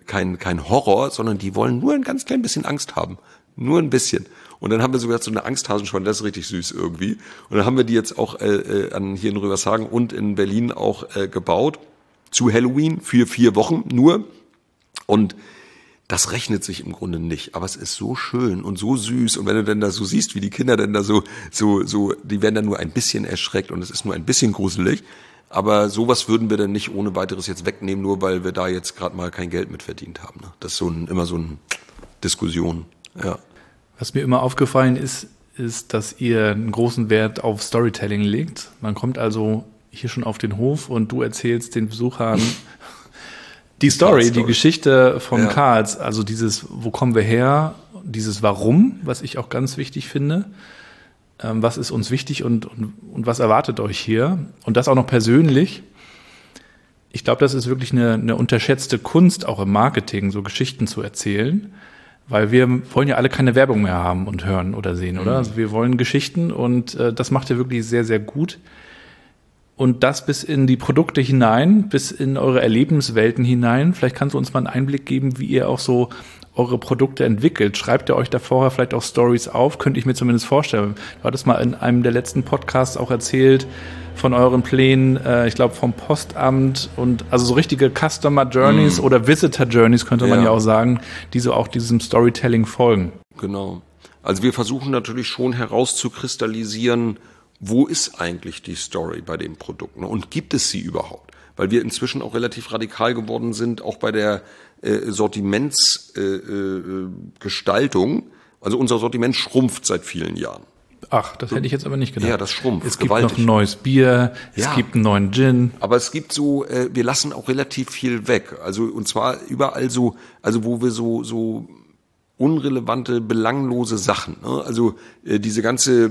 Speaker 4: Horror, sondern die wollen nur ein ganz klein bisschen Angst haben. Nur ein bisschen. Und dann haben wir so gesagt, so eine Angsthasenscheune, das ist richtig süß irgendwie. Und dann haben wir die jetzt auch hier in Rübershagen und in Berlin auch gebaut. Zu Halloween für 4 Wochen nur. Und das rechnet sich im Grunde nicht. Aber es ist so schön und so süß. Und wenn du dann da so siehst, wie die Kinder dann da so, die werden dann nur ein bisschen erschreckt und es ist nur ein bisschen gruselig. Aber sowas würden wir dann nicht ohne weiteres jetzt wegnehmen, nur weil wir da jetzt gerade mal kein Geld mit verdient haben. Ne? Das ist immer so eine Diskussion. Ja.
Speaker 3: Was mir immer aufgefallen ist, dass ihr einen großen Wert auf Storytelling legt. Man kommt also hier schon auf den Hof und du erzählst den Besuchern die Story, die Geschichte von Karls, also dieses, wo kommen wir her, dieses Warum, was ich auch ganz wichtig finde, was ist uns wichtig und was erwartet euch hier und das auch noch persönlich. Ich glaube, das ist wirklich eine unterschätzte Kunst, auch im Marketing, so Geschichten zu erzählen, weil wir wollen ja alle keine Werbung mehr haben und hören oder sehen, oder? Also wir wollen Geschichten und das macht ihr wirklich sehr, sehr gut. Und das bis in die Produkte hinein, bis in eure Erlebenswelten hinein. Vielleicht kannst du uns mal einen Einblick geben, wie ihr auch so eure Produkte entwickelt. Schreibt ihr euch da vorher vielleicht auch Stories auf? Könnte ich mir zumindest vorstellen. Du hattest mal in einem der letzten Podcasts auch erzählt von euren Plänen, ich glaube vom Postamt und also so richtige Customer Journeys oder Visitor Journeys könnte man ja auch sagen, die so auch diesem Storytelling folgen.
Speaker 4: Genau. Also wir versuchen natürlich schon herauszukristallisieren, wo ist eigentlich die Story bei dem Produkt, ne? Und gibt es sie überhaupt? Weil wir inzwischen auch relativ radikal geworden sind, auch bei der Sortimentsgestaltung. Also unser Sortiment schrumpft seit vielen Jahren.
Speaker 3: Ach, das hätte ich jetzt aber nicht gedacht.
Speaker 4: Ja, das schrumpft.
Speaker 3: Es gibt noch ein neues Bier, es gibt einen neuen Gin.
Speaker 4: Aber es gibt so, wir lassen auch relativ viel weg. Also und zwar überall so, also wo wir so unrelevante, belanglose Sachen. Ne? Also diese ganze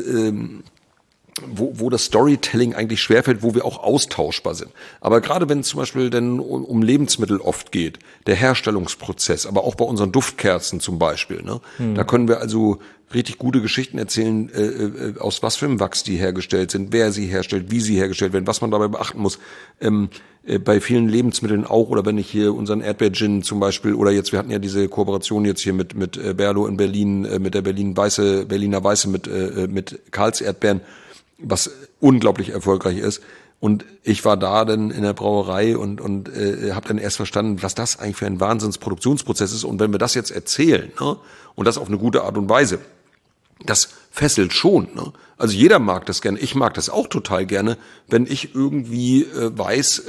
Speaker 4: wo das Storytelling eigentlich schwerfällt, wo wir auch austauschbar sind. Aber gerade wenn es zum Beispiel denn um Lebensmittel oft geht, der Herstellungsprozess, aber auch bei unseren Duftkerzen zum Beispiel, ne, da können wir also richtig gute Geschichten erzählen, aus was für einem Wachs die hergestellt sind, wer sie herstellt, wie sie hergestellt werden, was man dabei beachten muss. Bei vielen Lebensmitteln auch, oder wenn ich hier unseren Erdbeer-Gin zum Beispiel, oder jetzt, wir hatten ja diese Kooperation jetzt hier mit Berlo in Berlin, mit der Berliner Weiße, mit Karls Erdbeeren, was unglaublich erfolgreich ist. Und ich war da dann in der Brauerei und habe dann erst verstanden, was das eigentlich für ein Wahnsinnsproduktionsprozess ist. Und wenn wir das jetzt erzählen, ne, und das auf eine gute Art und Weise, das fesselt schon. Ne? Also jeder mag das gerne. Ich mag das auch total gerne, wenn ich irgendwie weiß,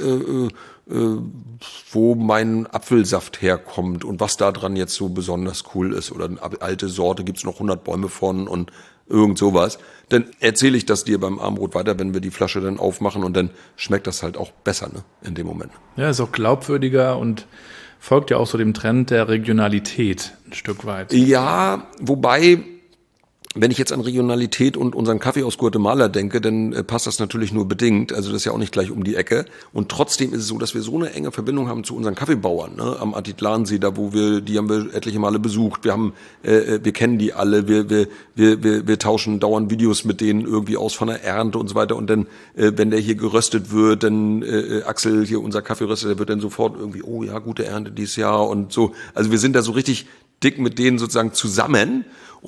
Speaker 4: wo mein Apfelsaft herkommt und was da dran jetzt so besonders cool ist. Oder eine alte Sorte, gibt's noch 100 Bäume von und irgend sowas. Dann erzähle ich das dir beim Abendbrot weiter, wenn wir die Flasche dann aufmachen und dann schmeckt das halt auch besser, ne, in dem Moment.
Speaker 3: Ja, ist auch glaubwürdiger und folgt ja auch so dem Trend der Regionalität ein Stück weit.
Speaker 4: Ja, wobei, wenn ich jetzt an Regionalität und unseren Kaffee aus Guatemala denke, dann passt das natürlich nur bedingt. Also das ist ja auch nicht gleich um die Ecke. Und trotzdem ist es so, dass wir so eine enge Verbindung haben zu unseren Kaffeebauern, ne? Am Atitlansee, da die haben wir etliche Male besucht. Wir kennen die alle. Wir tauschen dauernd Videos mit denen irgendwie aus von der Ernte und so weiter. Und dann, wenn der hier geröstet wird, dann Axel hier, unser Kaffeeröster, der wird dann sofort irgendwie, oh ja, gute Ernte dieses Jahr und so. Also wir sind da so richtig dick mit denen sozusagen zusammen.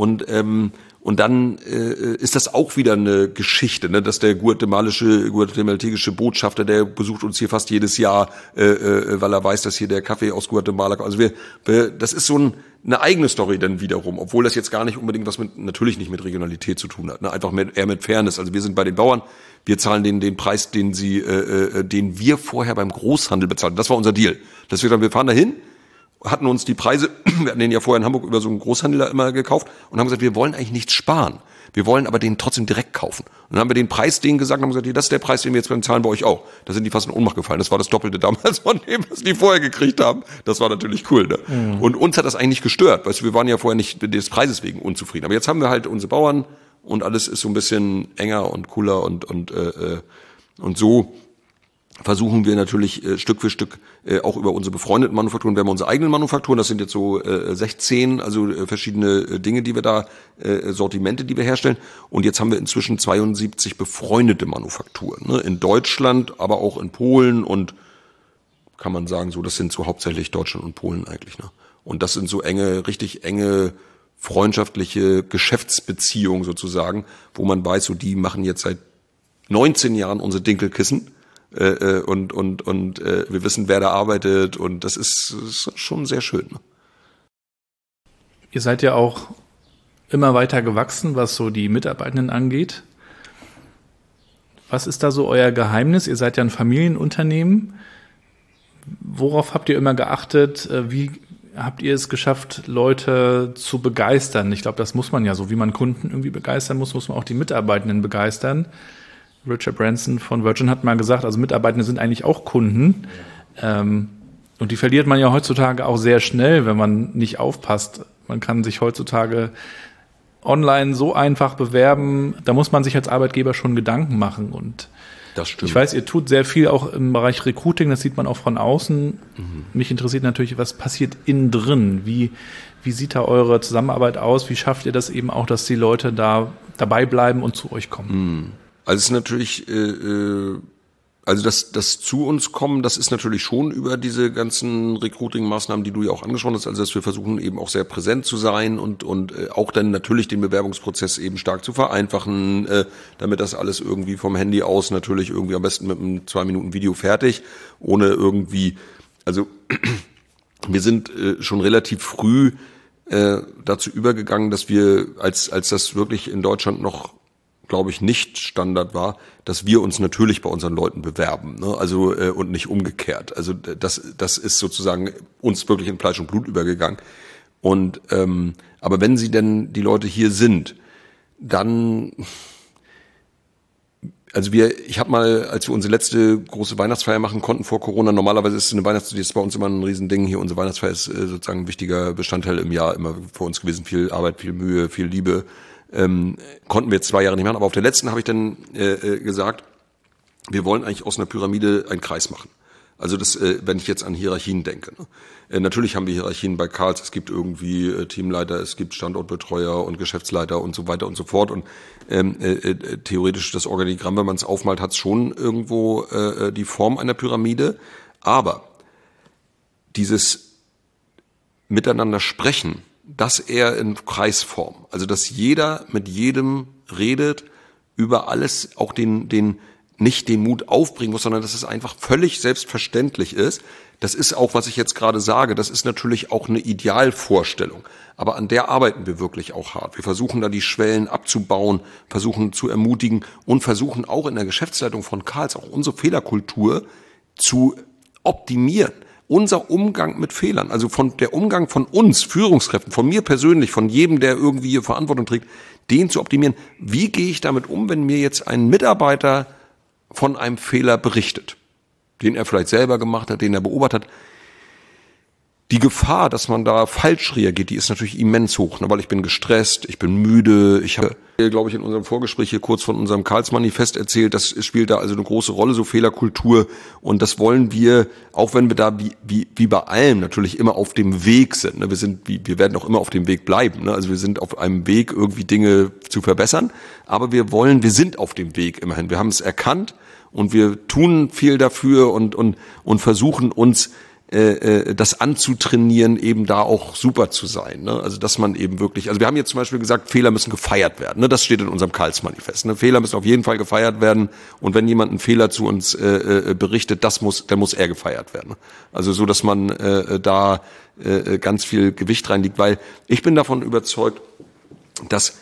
Speaker 4: Und dann ist das auch wieder eine Geschichte, ne? Dass der guatemaltekische Botschafter, der besucht uns hier fast jedes Jahr, weil er weiß, dass hier der Kaffee aus Guatemala kommt. Also das ist so eine eigene Story dann wiederum, obwohl das jetzt gar nicht unbedingt natürlich nicht mit Regionalität zu tun hat, ne? Einfach eher mit Fairness. Also wir sind bei den Bauern, wir zahlen denen den Preis, den wir vorher beim Großhandel bezahlen. Das war unser Deal. Dass wir fahren dahin, hatten uns die Preise, wir hatten den ja vorher in Hamburg über so einen Großhändler immer gekauft und haben gesagt, wir wollen eigentlich nichts sparen. Wir wollen aber den trotzdem direkt kaufen. Und dann haben wir den Preis denen gesagt und haben gesagt, das ist der Preis, den wir jetzt beim Zahlen bei euch auch. Da sind die fast in Ohnmacht gefallen. Das war das Doppelte damals von dem, was die vorher gekriegt haben. Das war natürlich cool, ne? Mhm. Und uns hat das eigentlich nicht gestört. Weißt du, wir waren ja vorher nicht des Preises wegen unzufrieden. Aber jetzt haben wir halt unsere Bauern und alles ist so ein bisschen enger und cooler und so versuchen wir natürlich Stück für Stück auch über unsere befreundeten Manufakturen, wir haben unsere eigenen Manufakturen, das sind jetzt so 16, also verschiedene Dinge, die wir da, Sortimente, die wir herstellen. Und jetzt haben wir inzwischen 72 befreundete Manufakturen, ne? In Deutschland, aber auch in Polen und kann man sagen, so, das sind so hauptsächlich Deutschland und Polen eigentlich, ne? Und das sind so richtig enge freundschaftliche Geschäftsbeziehungen sozusagen, wo man weiß, so die machen jetzt seit 19 Jahren unsere Dinkelkissen. Und wir wissen, wer da arbeitet und das ist schon sehr schön.
Speaker 3: Ihr seid ja auch immer weiter gewachsen, was so die Mitarbeitenden angeht. Was ist da so euer Geheimnis? Ihr seid ja ein Familienunternehmen. Worauf habt ihr immer geachtet? Wie habt ihr es geschafft, Leute zu begeistern? Ich glaube, das muss man ja so, wie man Kunden irgendwie begeistern muss man auch die Mitarbeitenden begeistern. Richard Branson von Virgin hat mal gesagt, also Mitarbeitende sind eigentlich auch Kunden. Und die verliert man ja heutzutage auch sehr schnell, wenn man nicht aufpasst. Man kann sich heutzutage online so einfach bewerben. Da muss man sich als Arbeitgeber schon Gedanken machen. Und
Speaker 4: das stimmt.
Speaker 3: Ich weiß, ihr tut sehr viel auch im Bereich Recruiting. Das sieht man auch von außen. Mich interessiert natürlich, was passiert innen drin? Wie sieht da eure Zusammenarbeit aus? Wie schafft ihr das eben auch, dass die Leute da dabei bleiben und zu euch kommen?
Speaker 4: Also es ist natürlich, also das zu uns kommen, das ist natürlich schon über diese ganzen Recruiting-Maßnahmen, die du ja auch angesprochen hast, also dass wir versuchen eben auch sehr präsent zu sein und auch dann natürlich den Bewerbungsprozess eben stark zu vereinfachen, damit das alles irgendwie vom Handy aus natürlich irgendwie am besten mit einem 2 Minuten Video fertig, ohne irgendwie, also wir sind schon relativ früh dazu übergegangen, dass wir, als das wirklich in Deutschland noch, glaube ich, nicht Standard war, dass wir uns natürlich bei unseren Leuten bewerben, ne? Also und nicht umgekehrt. Also das ist sozusagen uns wirklich in Fleisch und Blut übergegangen. Und aber wenn sie denn die Leute hier sind, dann also ich habe mal, als wir unsere letzte große Weihnachtsfeier machen konnten vor Corona, normalerweise ist eine Weihnachtsfeier, das ist bei uns immer ein Riesending hier, unsere Weihnachtsfeier ist sozusagen ein wichtiger Bestandteil im Jahr immer für uns gewesen, viel Arbeit, viel Mühe, viel Liebe. Konnten wir jetzt 2 Jahre nicht machen, aber auf der letzten habe ich dann gesagt, wir wollen eigentlich aus einer Pyramide einen Kreis machen. Also das, wenn ich jetzt an Hierarchien denke. Ne? Natürlich haben wir Hierarchien bei Carl's, es gibt irgendwie Teamleiter, es gibt Standortbetreuer und Geschäftsleiter und so weiter und so fort. Und theoretisch das Organigramm, wenn man es aufmalt, hat es schon irgendwo die Form einer Pyramide. Aber dieses Miteinander sprechen, das eher in Kreisform. Also dass jeder mit jedem redet über alles, auch nicht den Mut aufbringen muss, sondern dass es einfach völlig selbstverständlich ist. Das ist auch, was ich jetzt gerade sage, das ist natürlich auch eine Idealvorstellung. Aber an der arbeiten wir wirklich auch hart. Wir versuchen da die Schwellen abzubauen, versuchen zu ermutigen und versuchen auch in der Geschäftsleitung von Carl's auch unsere Fehlerkultur zu optimieren. Unser Umgang mit Fehlern, also der Umgang von uns, Führungskräften, von mir persönlich, von jedem, der irgendwie hier Verantwortung trägt, den zu optimieren. Wie gehe ich damit um, wenn mir jetzt ein Mitarbeiter von einem Fehler berichtet, den er vielleicht selber gemacht hat, den er beobachtet hat? die Gefahr, dass man da falsch reagiert, die ist natürlich immens hoch, ne? Weil ich bin gestresst, ich bin müde, ich habe, glaube ich, in unserem Vorgespräch hier kurz von unserem Karls-Manifest erzählt, das spielt da also eine große Rolle, so Fehlerkultur, und das wollen wir, auch wenn wir da wie bei allem natürlich immer auf dem Weg sind, ne? Wir werden auch immer auf dem Weg bleiben, ne? Also wir sind auf einem Weg, irgendwie Dinge zu verbessern, aber wir sind auf dem Weg immerhin, wir haben es erkannt und wir tun viel dafür und versuchen uns das anzutrainieren, eben da auch super zu sein, ne? Also dass man eben wirklich, also wir haben jetzt zum Beispiel gesagt, Fehler müssen gefeiert werden, ne? Das steht in unserem Karls-Manifest, ne? Fehler müssen auf jeden Fall gefeiert werden, und wenn jemand einen Fehler zu uns berichtet, dann muss er gefeiert werden, ne? Also so, dass man da ganz viel Gewicht reinlegt, weil ich bin davon überzeugt, dass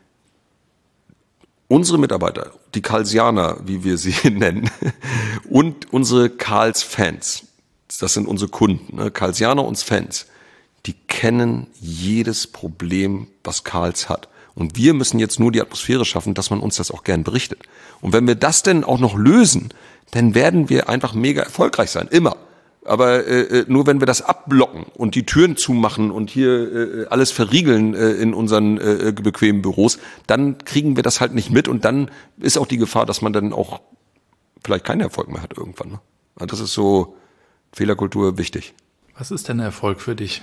Speaker 4: unsere Mitarbeiter, die Karlsianer, wie wir sie nennen, und unsere Karls-Fans, das sind unsere Kunden, ne? Karlsianer und Fans, die kennen jedes Problem, was Karls hat. Und wir müssen jetzt nur die Atmosphäre schaffen, dass man uns das auch gern berichtet. Und wenn wir das denn auch noch lösen, dann werden wir einfach mega erfolgreich sein, immer. Aber nur wenn wir das abblocken und die Türen zumachen und hier alles verriegeln in unseren bequemen Büros, dann kriegen wir das halt nicht mit, und dann ist auch die Gefahr, dass man dann auch vielleicht keinen Erfolg mehr hat irgendwann, ne? Und das ist so Fehlerkultur wichtig.
Speaker 3: Was ist denn Erfolg für dich?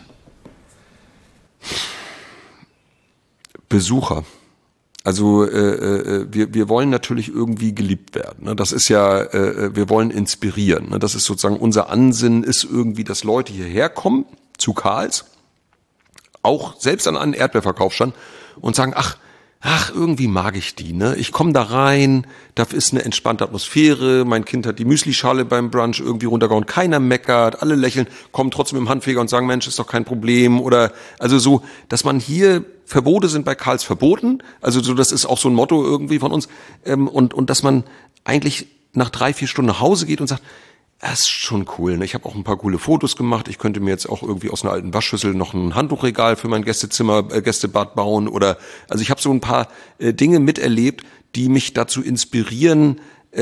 Speaker 4: Besucher. Also wir wollen natürlich irgendwie geliebt werden, ne? Das ist ja, wir wollen inspirieren, ne? Das ist sozusagen unser Ansinnen, ist irgendwie, dass Leute hierher kommen zu Karls, auch selbst an einen Erdbeerverkaufsstand, und sagen, ach, irgendwie mag ich die, ne? Ich komme da rein, da ist eine entspannte Atmosphäre, mein Kind hat die Müslischale beim Brunch irgendwie runtergehauen, keiner meckert, alle lächeln, kommen trotzdem mit dem Handfeger und sagen, Mensch, ist doch kein Problem, oder, also so, dass man hier, Verbote sind bei Karls verboten, also so, das ist auch so ein Motto irgendwie von uns, und dass man eigentlich nach 3-4 Stunden nach Hause geht und sagt, das ist schon cool, ne? Ich habe auch ein paar coole Fotos gemacht. Ich könnte mir jetzt auch irgendwie aus einer alten Waschschüssel noch ein Handtuchregal für mein Gästebad bauen, oder, also ich habe so ein paar Dinge miterlebt, die mich dazu inspirieren,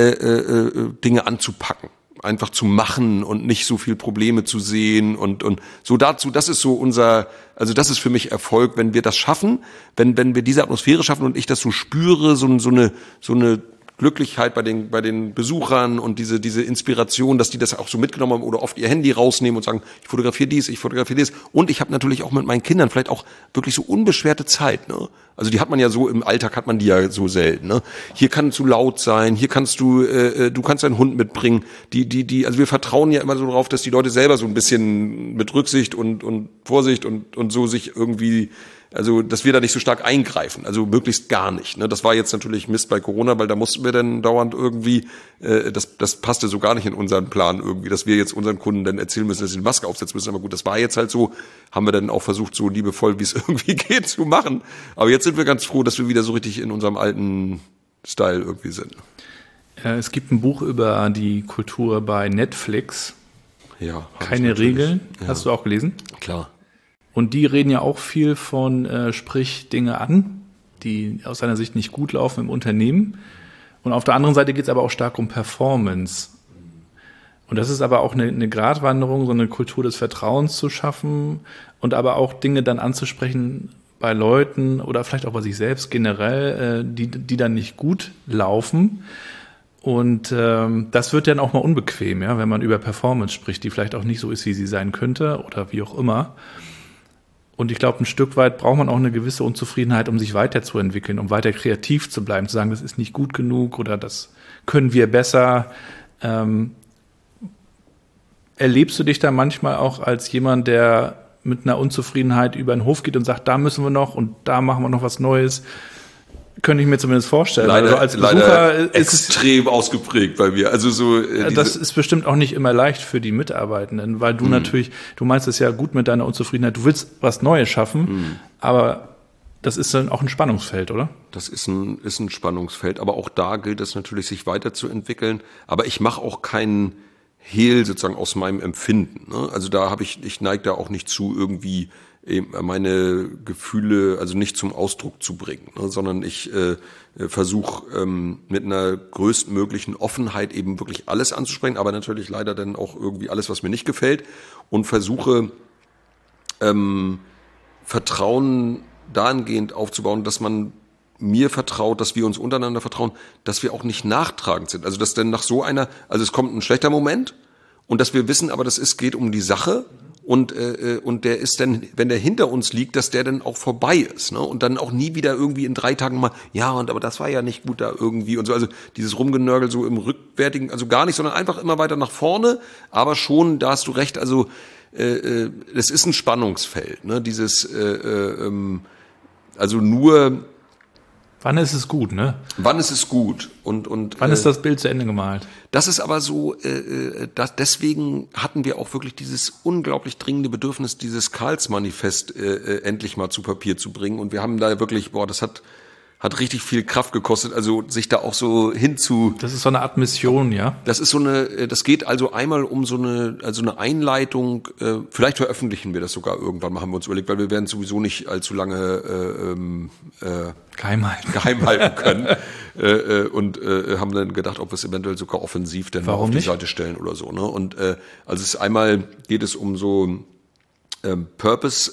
Speaker 4: Dinge anzupacken, einfach zu machen und nicht so viel Probleme zu sehen, und so dazu, das ist so also das ist für mich Erfolg, wenn wir das schaffen, wenn wir diese Atmosphäre schaffen und ich das so spüre, so eine Glücklichkeit bei den Besuchern und diese Inspiration, dass die das auch so mitgenommen haben oder oft ihr Handy rausnehmen und sagen, ich fotografiere dies. Und ich habe natürlich auch mit meinen Kindern vielleicht auch wirklich so unbeschwerte Zeit, ne? Also die hat man ja so, im Alltag hat man die ja so selten, ne? Hier kann es zu laut sein, hier kannst du kannst deinen Hund mitbringen. Also wir vertrauen ja immer so darauf, dass die Leute selber so ein bisschen mit Rücksicht und Vorsicht und so sich irgendwie, also dass wir da nicht so stark eingreifen, also möglichst gar nicht, ne? Das war jetzt natürlich Mist bei Corona, weil da mussten wir dann dauernd irgendwie, das passte so gar nicht in unseren Plan irgendwie, dass wir jetzt unseren Kunden dann erzählen müssen, dass sie eine Maske aufsetzen müssen. Aber gut, das war jetzt halt so, haben wir dann auch versucht, so liebevoll wie es irgendwie geht zu machen. Aber jetzt sind wir ganz froh, dass wir wieder so richtig in unserem alten Style irgendwie sind.
Speaker 3: Es gibt ein Buch über die Kultur bei Netflix.
Speaker 4: Ja.
Speaker 3: Keine Regeln.
Speaker 4: Ja.
Speaker 3: Hast du auch gelesen?
Speaker 4: Klar.
Speaker 3: Und die reden ja auch viel von sprich Dinge an, die aus seiner Sicht nicht gut laufen im Unternehmen. Und auf der anderen Seite geht es aber auch stark um Performance. Und das ist aber auch eine Gratwanderung, so eine Kultur des Vertrauens zu schaffen und aber auch Dinge dann anzusprechen bei Leuten oder vielleicht auch bei sich selbst generell, die dann nicht gut laufen. Und das wird dann auch mal unbequem, ja, wenn man über Performance spricht, die vielleicht auch nicht so ist, wie sie sein könnte oder wie auch immer. Und ich glaube, ein Stück weit braucht man auch eine gewisse Unzufriedenheit, um sich weiterzuentwickeln, um weiter kreativ zu bleiben, zu sagen, das ist nicht gut genug oder das können wir besser. Erlebst du dich da manchmal auch als jemand, der mit einer Unzufriedenheit über den Hof geht und sagt, da müssen wir noch und da machen wir noch was Neues? Könnte ich mir zumindest vorstellen.
Speaker 4: Leider,
Speaker 3: also als Besucher ist
Speaker 4: extrem ausgeprägt bei mir. Also so,
Speaker 3: das ist bestimmt auch nicht immer leicht für die Mitarbeitenden, weil du natürlich, du meinst es ja gut mit deiner Unzufriedenheit, du willst was Neues schaffen, aber das ist dann auch ein Spannungsfeld, oder?
Speaker 4: Das ist ein Spannungsfeld, aber auch da gilt es natürlich, sich weiterzuentwickeln. Aber ich mache auch keinen Hehl sozusagen aus meinem Empfinden, ne? Also da ich neige da auch nicht zu, irgendwie meine Gefühle also nicht zum Ausdruck zu bringen, ne? Sondern ich versuche mit einer größtmöglichen Offenheit eben wirklich alles anzusprechen, aber natürlich leider dann auch irgendwie alles, was mir nicht gefällt, und versuche Vertrauen dahingehend aufzubauen, dass man mir vertraut, dass wir uns untereinander vertrauen, dass wir auch nicht nachtragend sind. Also dass dann nach so einer, also es kommt ein schlechter Moment und dass wir wissen, aber geht um die Sache und der ist dann, wenn der hinter uns liegt, dass der dann auch vorbei ist, ne? Und dann auch nie wieder irgendwie in 3 Tagen mal, ja, aber das war ja nicht gut da irgendwie und so. Also dieses Rumgenörgel so im Rückwärtigen, also gar nicht, sondern einfach immer weiter nach vorne, aber schon, da hast du recht, also das ist ein Spannungsfeld, ne? Also nur
Speaker 3: wann ist es gut, ne?
Speaker 4: wann ist es gut und
Speaker 3: Wann ist das Bild zu Ende gemalt?
Speaker 4: das ist aber so, deswegen hatten wir auch wirklich dieses unglaublich dringende Bedürfnis, dieses Karls-Manifest endlich mal zu Papier zu bringen. Und wir haben da wirklich, das hat richtig viel Kraft gekostet, also sich da auch so
Speaker 3: Das ist so eine Art Mission, ja?
Speaker 4: Das geht also einmal um so eine Einleitung, vielleicht veröffentlichen wir das sogar irgendwann, haben wir uns überlegt, weil wir werden sowieso nicht allzu lange
Speaker 3: Geheim
Speaker 4: halten können und haben dann gedacht, ob wir es eventuell sogar offensiv denn mal auf die Seite stellen oder so, ne? Und also einmal geht es um so Purpose,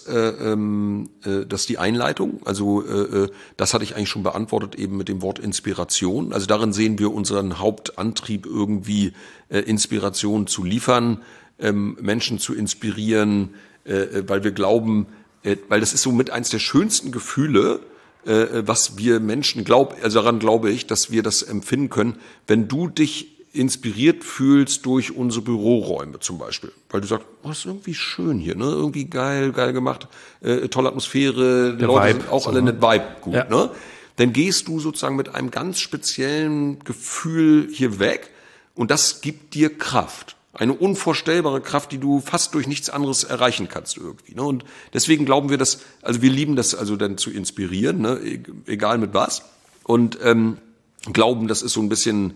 Speaker 4: das ist die Einleitung, also das hatte ich eigentlich schon beantwortet eben mit dem Wort Inspiration, also darin sehen wir unseren Hauptantrieb irgendwie Inspiration zu liefern, Menschen zu inspirieren, weil wir glauben, weil das ist so mit eins der schönsten Gefühle, was wir Menschen also daran glaube ich, dass wir das empfinden können, wenn du dich inspiriert fühlst durch unsere Büroräume zum Beispiel. Weil du sagst, das ist irgendwie schön hier, ne? Irgendwie geil gemacht, tolle Atmosphäre, die Leute sind auch alle nicht Vibe gut, ja. Ne? Dann gehst du sozusagen mit einem ganz speziellen Gefühl hier weg und das gibt dir Kraft. Eine unvorstellbare Kraft, die du fast durch nichts anderes erreichen kannst irgendwie, ne? Und deswegen glauben wir, also wir lieben das also dann zu inspirieren, ne? Egal mit was. Und glauben, das ist so ein bisschen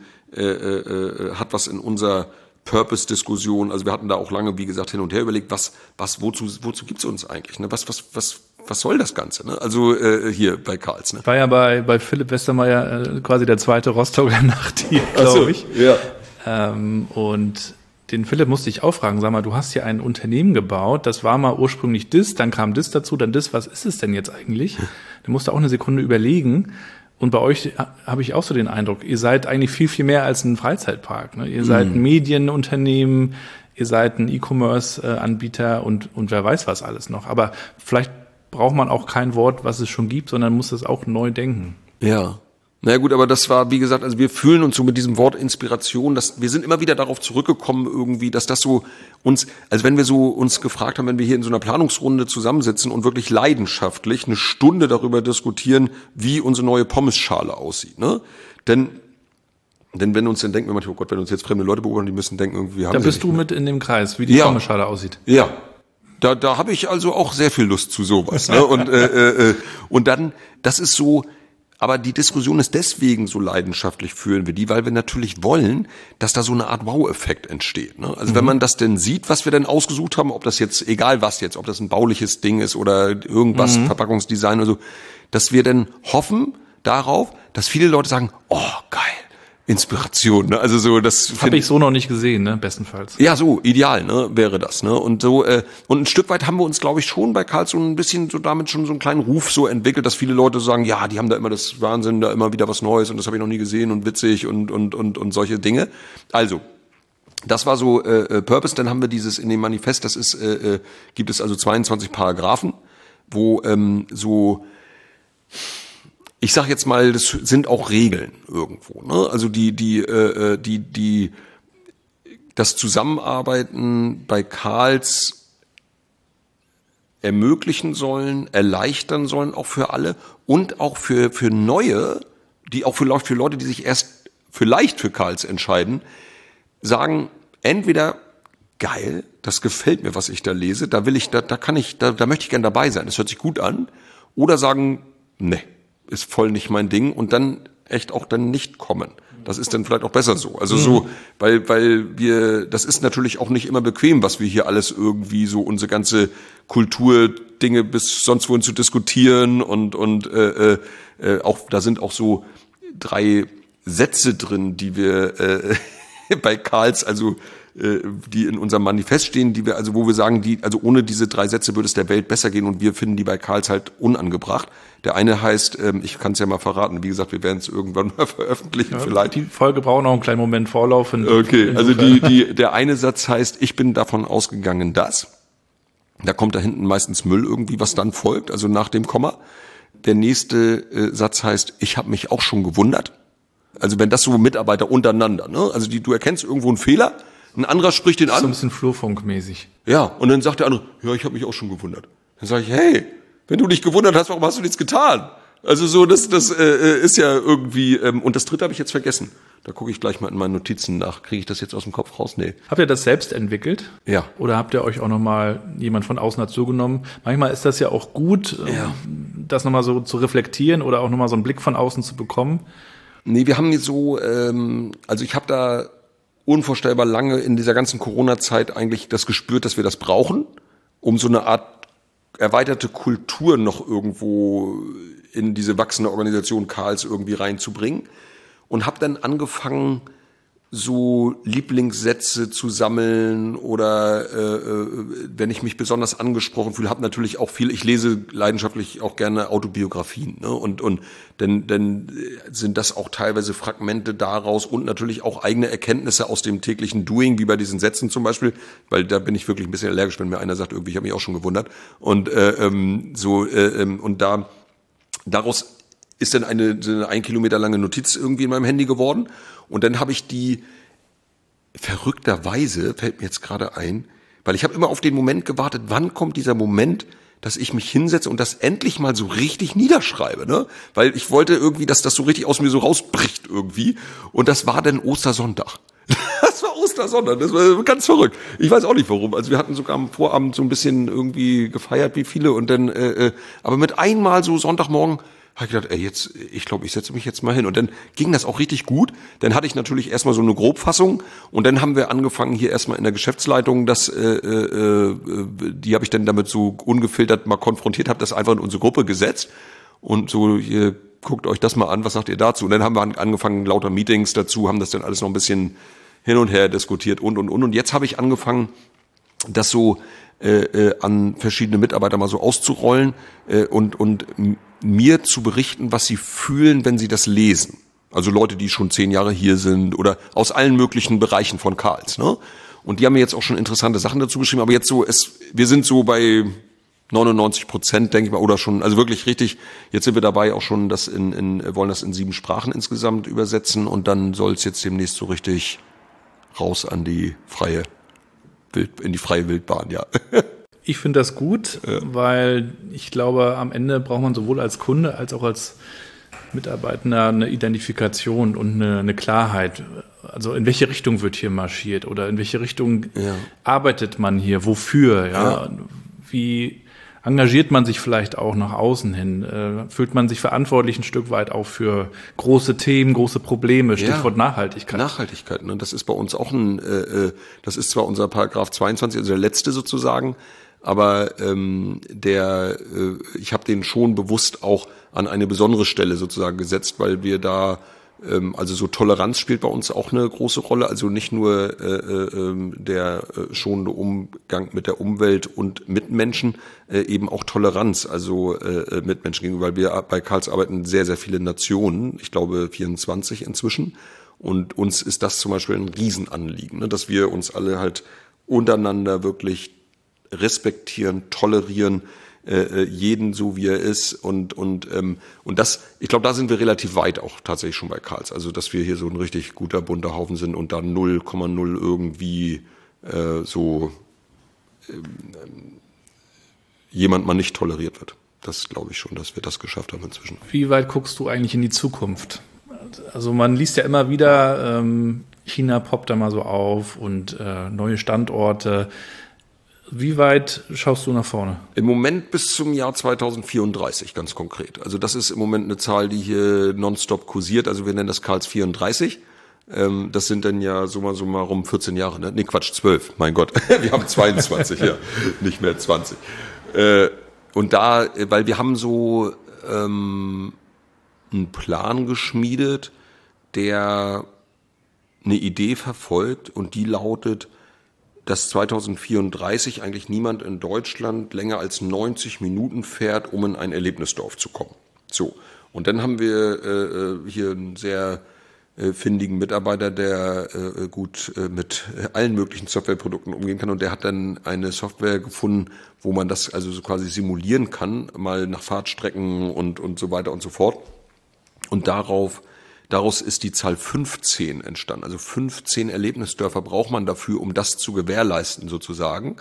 Speaker 4: hat was in unserer Purpose-Diskussion, also wir hatten da auch lange, wie gesagt, hin und her überlegt, wozu gibt's uns eigentlich, ne? Was soll das Ganze, ne? Also hier bei Karls, ne?
Speaker 3: War ja bei Philipp Westermeier quasi der zweite Rostocker nach dir, glaube ich.
Speaker 4: Ja.
Speaker 3: Und den Philipp musste ich auch fragen, sag mal, du hast hier ein Unternehmen gebaut, das war mal ursprünglich das, dann kam das dazu, dann das, was ist es denn jetzt eigentlich? Du musst auch eine Sekunde überlegen. Und bei euch habe ich auch so den Eindruck, ihr seid eigentlich viel, viel mehr als ein Freizeitpark, ne? Ihr seid ein Medienunternehmen, ihr seid ein E-Commerce-Anbieter und wer weiß was alles noch. Aber vielleicht braucht man auch kein Wort, was es schon gibt, sondern muss es auch neu denken.
Speaker 4: Ja. Na gut, aber das war, wie gesagt, also wir fühlen uns so mit diesem Wort Inspiration, wir sind immer wieder darauf zurückgekommen irgendwie, dass das so also wenn wir so uns gefragt haben, wenn wir hier in so einer Planungsrunde zusammensitzen und wirklich leidenschaftlich eine Stunde darüber diskutieren, wie unsere neue Pommesschale aussieht, ne? Denn wenn uns dann denken wir manchmal, oh Gott, wenn uns jetzt fremde Leute beobachten, die müssen denken irgendwie,
Speaker 3: Da bist du mit in dem Kreis, wie die Pommesschale aussieht.
Speaker 4: Ja. Da habe ich also auch sehr viel Lust zu sowas, ne? Und dann, das ist so. Aber die Diskussion ist deswegen so leidenschaftlich, fühlen wir die, weil wir natürlich wollen, dass da so eine Art Wow-Effekt entsteht, ne? Also wenn man das denn sieht, was wir denn ausgesucht haben, ob das jetzt, egal was jetzt, ob das ein bauliches Ding ist oder irgendwas, Verpackungsdesign oder so, dass wir dann hoffen darauf, dass viele Leute sagen, oh, geil, Inspiration, ne? Also so, das
Speaker 3: habe ich so noch nicht gesehen, ne? Bestenfalls.
Speaker 4: Ja, so ideal, ne? Wäre das, ne? Und so und ein Stück weit haben wir uns, glaube ich, schon bei Karls so ein bisschen so damit schon so einen kleinen Ruf so entwickelt, dass viele Leute sagen, ja, die haben da immer das Wahnsinn, da immer wieder was Neues und das habe ich noch nie gesehen und witzig und solche Dinge. Also das war so Purpose. Dann haben wir dieses in dem Manifest, das ist gibt es also 22 Paragraphen, wo so ich sag jetzt mal, das sind auch Regeln irgendwo, ne? Also das Zusammenarbeiten bei Karls ermöglichen sollen, erleichtern sollen, auch für alle und auch für Neue, die auch für Leute, die sich erst vielleicht für Karls entscheiden, sagen, entweder geil, das gefällt mir, was ich da lese, da möchte ich gern dabei sein, das hört sich gut an, oder sagen, nee, ist voll nicht mein Ding und dann echt auch dann nicht kommen. Das ist dann vielleicht auch besser so. Also so, weil das ist natürlich auch nicht immer bequem, was wir hier alles irgendwie so unsere ganze Kulturdinge bis sonst wohin zu diskutieren und auch da sind auch so 3 Sätze drin, die wir bei Karls also die in unserem Manifest stehen, die wir, also wo wir sagen, also ohne diese 3 Sätze würde es der Welt besser gehen und wir finden die bei Karls halt unangebracht. Der eine heißt, ich kann es ja mal verraten, wie gesagt, wir werden es irgendwann mal veröffentlichen vielleicht.
Speaker 3: Die Folge braucht noch einen kleinen Moment Vorlauf.
Speaker 4: Okay, also der eine Satz heißt, ich bin davon ausgegangen, dass. Da kommt da hinten meistens Müll irgendwie, was dann folgt, also nach dem Komma. Der nächste Satz heißt, ich habe mich auch schon gewundert. Also wenn das so Mitarbeiter untereinander, ne? Also du erkennst irgendwo einen Fehler, ein anderer spricht den an.
Speaker 3: So ein bisschen Flurfunkmäßig.
Speaker 4: Ja, und dann sagt der andere, ja, ich habe mich auch schon gewundert. Dann sage ich, hey, wenn du dich gewundert hast, warum hast du nichts getan? Also so, das ist ja irgendwie, und das dritte habe ich jetzt vergessen. Da gucke ich gleich mal in meinen Notizen nach. Kriege ich das jetzt aus dem Kopf raus? Nee.
Speaker 3: Habt ihr das selbst entwickelt?
Speaker 4: Ja.
Speaker 3: Oder habt ihr euch auch nochmal jemand von außen dazu genommen? Manchmal ist das ja auch gut, das nochmal so zu reflektieren oder auch nochmal so einen Blick von außen zu bekommen.
Speaker 4: Nee, wir haben so, also ich habe da unvorstellbar lange in dieser ganzen Corona-Zeit eigentlich das gespürt, dass wir das brauchen, um so eine Art erweiterte Kultur noch irgendwo in diese wachsende Organisation Karls irgendwie reinzubringen. Und habe dann angefangen, so Lieblingssätze zu sammeln oder wenn ich mich besonders angesprochen fühle, habe natürlich auch viel, ich lese leidenschaftlich auch gerne Autobiografien, ne? Und dann sind das auch teilweise Fragmente daraus und natürlich auch eigene Erkenntnisse aus dem täglichen Doing, wie bei diesen Sätzen zum Beispiel, weil da bin ich wirklich ein bisschen allergisch, wenn mir einer sagt, irgendwie, ich habe mich auch schon gewundert. Und und daraus ist dann eine 1 Kilometer lange Notiz irgendwie in meinem Handy geworden. Und dann habe ich die, verrückterweise, fällt mir jetzt gerade ein, weil ich habe immer auf den Moment gewartet, wann kommt dieser Moment, dass ich mich hinsetze und das endlich mal so richtig niederschreibe, ne? Weil ich wollte irgendwie, dass das so richtig aus mir so rausbricht irgendwie. Und das war dann Ostersonntag. Das war Ostersonntag, das war ganz verrückt. Ich weiß auch nicht warum. Also wir hatten sogar am Vorabend so ein bisschen irgendwie gefeiert wie viele und dann, aber mit einmal so Sonntagmorgen habe ich gedacht, ich glaube, ich setze mich jetzt mal hin. Und dann ging das auch richtig gut. Dann hatte ich natürlich erstmal so eine Grobfassung und dann haben wir angefangen hier erstmal in der Geschäftsleitung, die habe ich dann damit so ungefiltert mal konfrontiert, habe das einfach in unsere Gruppe gesetzt und so, hier, guckt euch das mal an, was sagt ihr dazu? Und dann haben wir angefangen, lauter Meetings dazu, haben das dann alles noch ein bisschen hin und her diskutiert und. Und jetzt habe ich angefangen, das so an verschiedene Mitarbeiter mal so auszurollen und mir zu berichten, was sie fühlen, wenn sie das lesen. Also Leute, die schon 10 Jahre hier sind oder aus allen möglichen Bereichen von Karls, ne? Und die haben mir jetzt auch schon interessante Sachen dazu geschrieben, aber jetzt so, wir sind so bei 99%, denke ich mal, oder schon, also wirklich richtig, jetzt sind wir dabei auch schon, wollen das in 7 Sprachen insgesamt übersetzen und dann soll es jetzt demnächst so richtig raus in die freie Wildbahn, ja.
Speaker 3: Ich finde das gut, weil ich glaube, am Ende braucht man sowohl als Kunde als auch als Mitarbeitender eine Identifikation und eine Klarheit. Also in welche Richtung wird hier marschiert oder in welche Richtung arbeitet man hier, wofür, ja? Wie engagiert man sich vielleicht auch nach außen hin? Fühlt man sich verantwortlich ein Stück weit auch für große Themen, große Probleme, Stichwort Nachhaltigkeit?
Speaker 4: Nachhaltigkeit, ne? Das ist bei uns auch das ist zwar unser Paragraph 22, also der letzte sozusagen, aber ich habe den schon bewusst auch an eine besondere Stelle sozusagen gesetzt, weil wir da also so Toleranz spielt bei uns auch eine große Rolle, also nicht nur der schonende Umgang mit der Umwelt und Mitmenschen, eben auch Toleranz, also Mitmenschen gegenüber, weil wir bei Karls arbeiten sehr, sehr viele Nationen, ich glaube 24 inzwischen, und uns ist das zum Beispiel ein Riesenanliegen, ne, dass wir uns alle halt untereinander wirklich respektieren, tolerieren, jeden so wie er ist und das, ich glaube, da sind wir relativ weit auch tatsächlich schon bei Karls, also dass wir hier so ein richtig guter bunter Haufen sind und da 0,0 irgendwie jemand mal nicht toleriert wird. Das glaube ich schon, dass wir das geschafft haben inzwischen.
Speaker 3: Wie weit guckst du eigentlich in die Zukunft? Also man liest ja immer wieder, China poppt da mal so auf und neue Standorte. Wie weit schaust du nach vorne?
Speaker 4: Im Moment bis zum Jahr 2034, ganz konkret. Also das ist im Moment eine Zahl, die hier nonstop kursiert. Also wir nennen das Karls 34. Das sind dann ja summa rum 14 Jahre, ne? Nee, Quatsch, 12. Mein Gott, wir haben 22, ja, nicht mehr 20. Und da, weil wir haben so einen Plan geschmiedet, der eine Idee verfolgt und die lautet, dass 2034 eigentlich niemand in Deutschland länger als 90 Minuten fährt, um in ein Erlebnisdorf zu kommen. So. Und dann haben wir hier einen sehr findigen Mitarbeiter, der gut mit allen möglichen Softwareprodukten umgehen kann. Und der hat dann eine Software gefunden, wo man das also so quasi simulieren kann, mal nach Fahrtstrecken und so weiter und so fort. Und daraus ist die Zahl 15 entstanden. Also 15 Erlebnisdörfer braucht man dafür, um das zu gewährleisten sozusagen.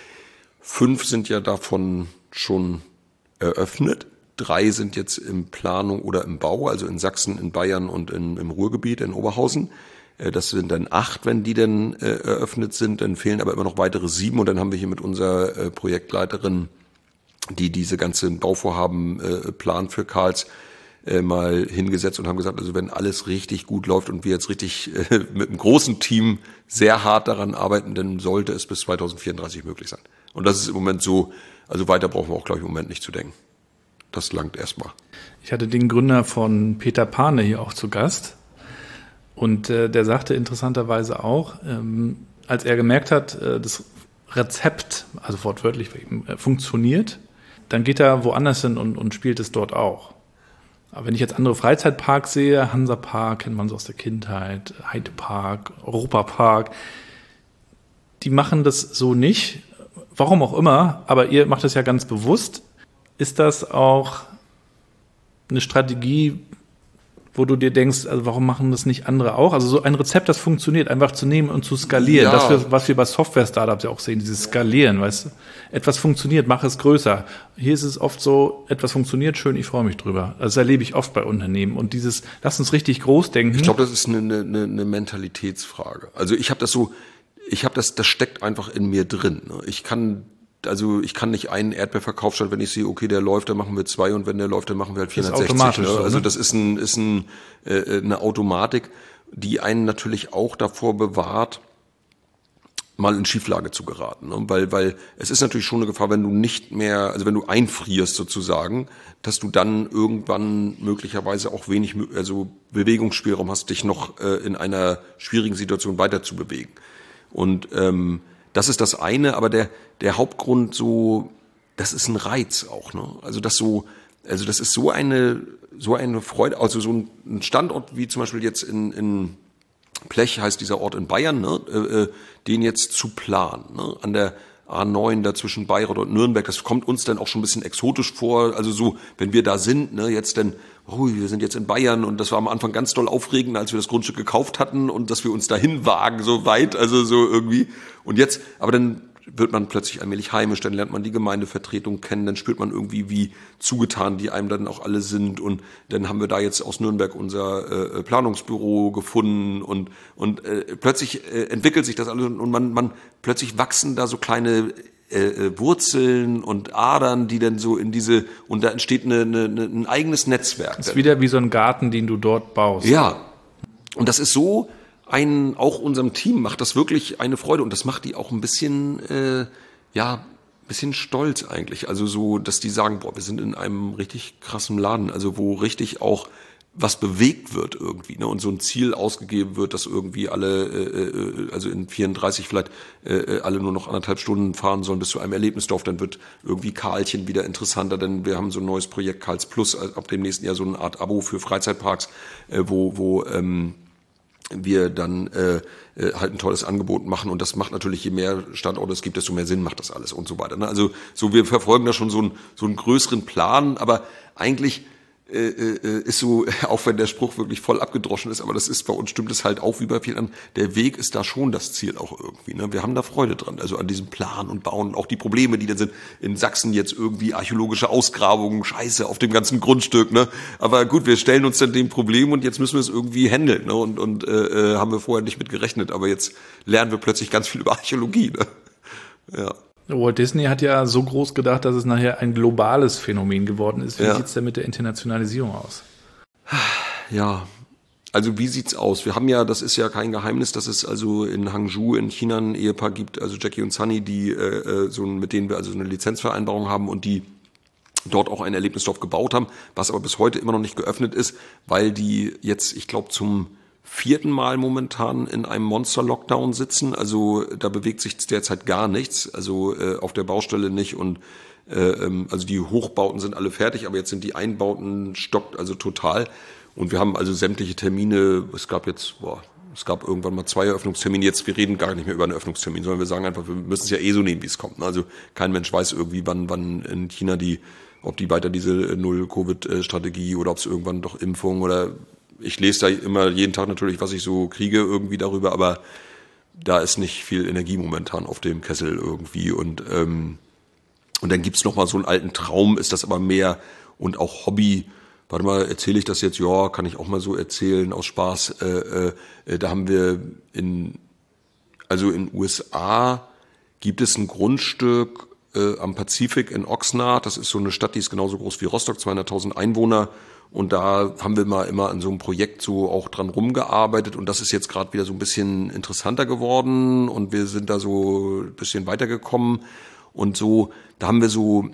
Speaker 4: 5 sind ja davon schon eröffnet. 3 sind jetzt in Planung oder im Bau, also in Sachsen, in Bayern und im Ruhrgebiet, in Oberhausen. Das sind dann 8, wenn die dann eröffnet sind. Dann fehlen aber immer noch weitere 7. Und dann haben wir hier mit unserer Projektleiterin, die diese ganzen Bauvorhaben plant für Karls, mal hingesetzt und haben gesagt, also wenn alles richtig gut läuft und wir jetzt richtig mit einem großen Team sehr hart daran arbeiten, dann sollte es bis 2034 möglich sein. Und das ist im Moment so, also weiter brauchen wir auch, glaube ich, im Moment nicht zu denken. Das langt erstmal.
Speaker 3: Ich hatte den Gründer von Peter Pane hier auch zu Gast und der sagte interessanterweise auch, als er gemerkt hat, das Rezept, also wortwörtlich funktioniert, dann geht er woanders hin und spielt es dort auch. Aber wenn ich jetzt andere Freizeitparks sehe, Hansapark kennt man so aus der Kindheit, Heidepark, Europapark, die machen das so nicht, warum auch immer, aber ihr macht das ja ganz bewusst. Ist das auch eine Strategie, wo du dir denkst, also warum machen das nicht andere auch? Also so ein Rezept, das funktioniert, einfach zu nehmen und zu skalieren.
Speaker 4: Ja.
Speaker 3: Das, was wir bei Software-Startups ja auch sehen, dieses Skalieren, weißt du? Etwas funktioniert, mach es größer. Hier ist es oft so, etwas funktioniert, schön, ich freue mich drüber. Das erlebe ich oft bei Unternehmen. Und dieses, lass uns richtig groß denken.
Speaker 4: Ich glaube, das ist eine Mentalitätsfrage. Also ich habe das steckt einfach in mir drin. Ich kann nicht einen Erdbeerverkauf statt, wenn ich sehe, okay, der läuft, dann machen wir 2 und wenn der läuft, dann machen wir halt 460.
Speaker 3: automatisch so,
Speaker 4: Also
Speaker 3: ne?
Speaker 4: das ist eine Automatik, die einen natürlich auch davor bewahrt, mal in Schieflage zu geraten. Ne? Weil es ist natürlich schon eine Gefahr, wenn du nicht mehr, also wenn du einfrierst sozusagen, dass du dann irgendwann möglicherweise auch wenig, also Bewegungsspielraum hast, dich noch in einer schwierigen Situation weiter zu bewegen. Und das ist das eine, aber der Hauptgrund so, das ist ein Reiz auch, ne? Also das ist so eine Freude, also so ein Standort wie zum Beispiel jetzt in Plech heißt dieser Ort in Bayern, ne? Den jetzt zu planen, ne? An der A9 da zwischen Bayreuth und Nürnberg, das kommt uns dann auch schon ein bisschen exotisch vor, also so, wenn wir da sind, ne, jetzt dann, wir sind jetzt in Bayern und das war am Anfang ganz doll aufregend, als wir das Grundstück gekauft hatten und dass wir uns dahin wagen, so weit, also so irgendwie. Und jetzt, aber dann wird man plötzlich allmählich heimisch, dann lernt man die Gemeindevertretung kennen, dann spürt man irgendwie, wie zugetan die einem dann auch alle sind und dann haben wir da jetzt aus Nürnberg unser Planungsbüro gefunden und plötzlich entwickelt sich das alles und man plötzlich wachsen da so kleine Wurzeln und Adern, die dann so in diese, und da entsteht ein eigenes Netzwerk.
Speaker 3: Das ist wieder wie so ein Garten, den du dort baust.
Speaker 4: Ja, und das ist so, auch unserem Team macht das wirklich eine Freude und das macht die auch ein bisschen, bisschen stolz eigentlich. Also so, dass die sagen, wir sind in einem richtig krassen Laden, also wo richtig auch was bewegt wird irgendwie, ne? Und so ein Ziel ausgegeben wird, dass irgendwie alle, also in 34 vielleicht alle nur noch 1,5 Stunden fahren sollen bis zu einem Erlebnisdorf, dann wird irgendwie Karlchen wieder interessanter, denn wir haben so ein neues Projekt Karls Plus, ab dem nächsten Jahr so eine Art Abo für Freizeitparks, wo wir dann halt ein tolles Angebot machen und das macht natürlich, je mehr Standorte es gibt, desto mehr Sinn macht das alles und so weiter. Ne? Also so, wir verfolgen da schon so einen größeren Plan, aber eigentlich ist so, auch wenn der Spruch wirklich voll abgedroschen ist, aber das ist bei uns, stimmt es halt auch wie bei vielen anderen, der Weg ist da schon das Ziel auch irgendwie. Ne? Wir haben da Freude dran, also an diesem Plan und Bauen, auch die Probleme, die dann sind. In Sachsen jetzt irgendwie archäologische Ausgrabungen, Scheiße auf dem ganzen Grundstück. Ne? Aber gut, wir stellen uns dann dem Problem und jetzt müssen wir es irgendwie handeln. Ne? Und haben wir vorher nicht mit gerechnet, aber jetzt lernen wir plötzlich ganz viel über Archäologie. Ne? Ja.
Speaker 3: Walt Disney hat ja so groß gedacht, dass es nachher ein globales Phänomen geworden ist. Wie sieht's denn mit der Internationalisierung aus?
Speaker 4: Ja, also wie sieht's aus? Wir haben ja, das ist ja kein Geheimnis, dass es also in Hangzhou in China ein Ehepaar gibt, also Jackie und Sunny, die mit denen wir also so eine Lizenzvereinbarung haben und die dort auch ein Erlebnisdorf gebaut haben, was aber bis heute immer noch nicht geöffnet ist, weil die jetzt, ich glaube, zum 4. Mal momentan in einem Monster-Lockdown sitzen. Also da bewegt sich derzeit gar nichts. Also auf der Baustelle nicht. Und also die Hochbauten sind alle fertig, aber jetzt sind die Einbauten stockt also total. Und wir haben also sämtliche Termine. Es gab irgendwann mal 2 Eröffnungstermine. Jetzt, wir reden gar nicht mehr über einen Eröffnungstermin, sondern wir sagen einfach, wir müssen es ja so nehmen, wie es kommt. Also kein Mensch weiß irgendwie, wann in China ob die weiter diese Null-Covid-Strategie oder ob es irgendwann doch Impfung oder ich lese da immer jeden Tag natürlich, was ich so kriege irgendwie darüber, aber da ist nicht viel Energie momentan auf dem Kessel irgendwie und dann gibt's noch mal so einen alten Traum, ist das aber mehr und auch Hobby. Warte mal, erzähle ich das jetzt? Ja, kann ich auch mal so erzählen aus Spaß. Da haben wir in USA gibt es ein Grundstück am Pazifik in Oxnard. Das ist so eine Stadt, die ist genauso groß wie Rostock, 200.000 Einwohner. Und da haben wir mal immer an so einem Projekt so auch dran rumgearbeitet. Und das ist jetzt gerade wieder so ein bisschen interessanter geworden. Und wir sind da so ein bisschen weitergekommen. Und so, da haben wir so,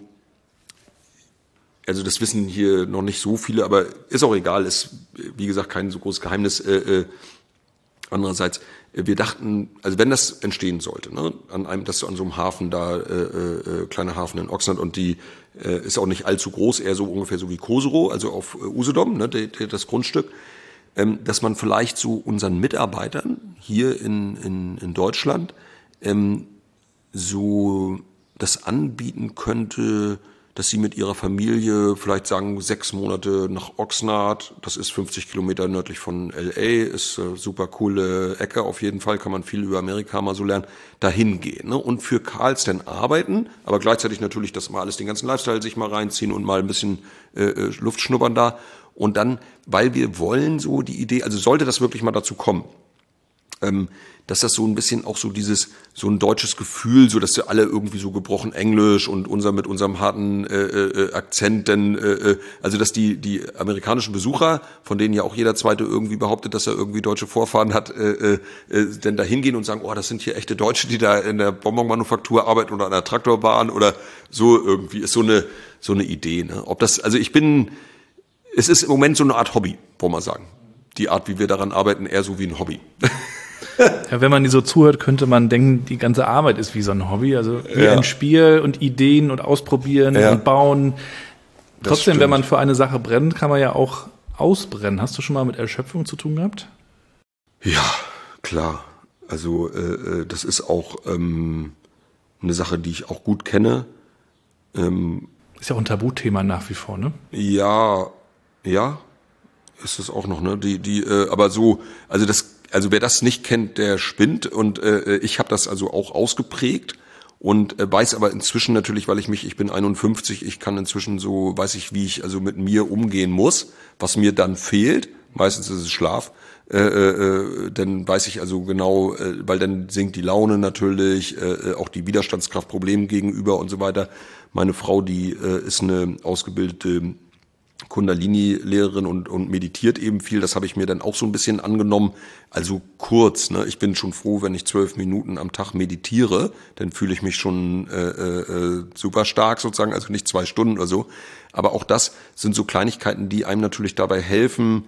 Speaker 4: also das wissen hier noch nicht so viele, aber ist auch egal, ist wie gesagt kein so großes Geheimnis. Andererseits, wir dachten, also wenn das entstehen sollte, ne, das so an so einem Hafen da, kleiner Hafen in Oxnard und die ist auch nicht allzu groß, eher so ungefähr so wie Koserow, also auf Usedom, ne, das Grundstück, dass man vielleicht so unseren Mitarbeitern hier in Deutschland so das anbieten könnte, dass sie mit ihrer Familie vielleicht sagen 6 Monate nach Oxnard, das ist 50 Kilometer nördlich von L.A., ist super coole Ecke auf jeden Fall, kann man viel über Amerika mal so lernen, dahin gehen, ne? Und für Carlston arbeiten, aber gleichzeitig natürlich das mal alles, den ganzen Lifestyle sich mal reinziehen und mal ein bisschen Luft schnuppern da und dann, weil wir wollen so die Idee, also sollte das wirklich mal dazu kommen, dass das so ein bisschen auch so so ein deutsches Gefühl, so dass wir alle irgendwie so gebrochen Englisch und mit unserem harten Akzent, also dass die amerikanischen Besucher, von denen ja auch jeder Zweite irgendwie behauptet, dass er irgendwie deutsche Vorfahren hat, denn da hingehen und sagen, oh, das sind hier echte Deutsche, die da in der Bonbonmanufaktur arbeiten oder an der Traktorbahn oder so irgendwie, ist so eine Idee, ne? Es ist im Moment so eine Art Hobby, wollen wir sagen. Die Art, wie wir daran arbeiten, eher so wie ein Hobby.
Speaker 3: Ja, wenn man die so zuhört, könnte man denken, die ganze Arbeit ist wie so ein Hobby. Also wie
Speaker 4: Ja.
Speaker 3: ein Spiel und Ideen und ausprobieren
Speaker 4: Ja.
Speaker 3: und bauen.
Speaker 4: Das
Speaker 3: Trotzdem,
Speaker 4: stimmt.
Speaker 3: wenn man für eine Sache brennt, kann man ja auch ausbrennen. Hast du schon mal mit Erschöpfung zu tun gehabt?
Speaker 4: Ja, klar. Also das ist auch eine Sache, die ich auch gut kenne.
Speaker 3: Ist ja auch ein Tabuthema nach wie vor, ne?
Speaker 4: Ja, ist es auch noch, ne? Aber so, also wer das nicht kennt, der spinnt und ich habe das also auch ausgeprägt und weiß aber inzwischen natürlich, weil ich bin 51, ich kann inzwischen so, weiß ich, wie ich also mit mir umgehen muss, was mir dann fehlt. Meistens ist es Schlaf. Dann weiß ich also genau, weil dann sinkt die Laune natürlich, auch die Widerstandskraft Problemen gegenüber und so weiter. Meine Frau, die ist eine ausgebildete Kundalini-Lehrerin und meditiert eben viel. Das habe ich mir dann auch so ein bisschen angenommen. Also kurz, ne? Ich bin schon froh, wenn ich 12 Minuten am Tag meditiere. Dann fühle ich mich schon super stark sozusagen, also nicht 2 Stunden oder so. Aber auch das sind so Kleinigkeiten, die einem natürlich dabei helfen,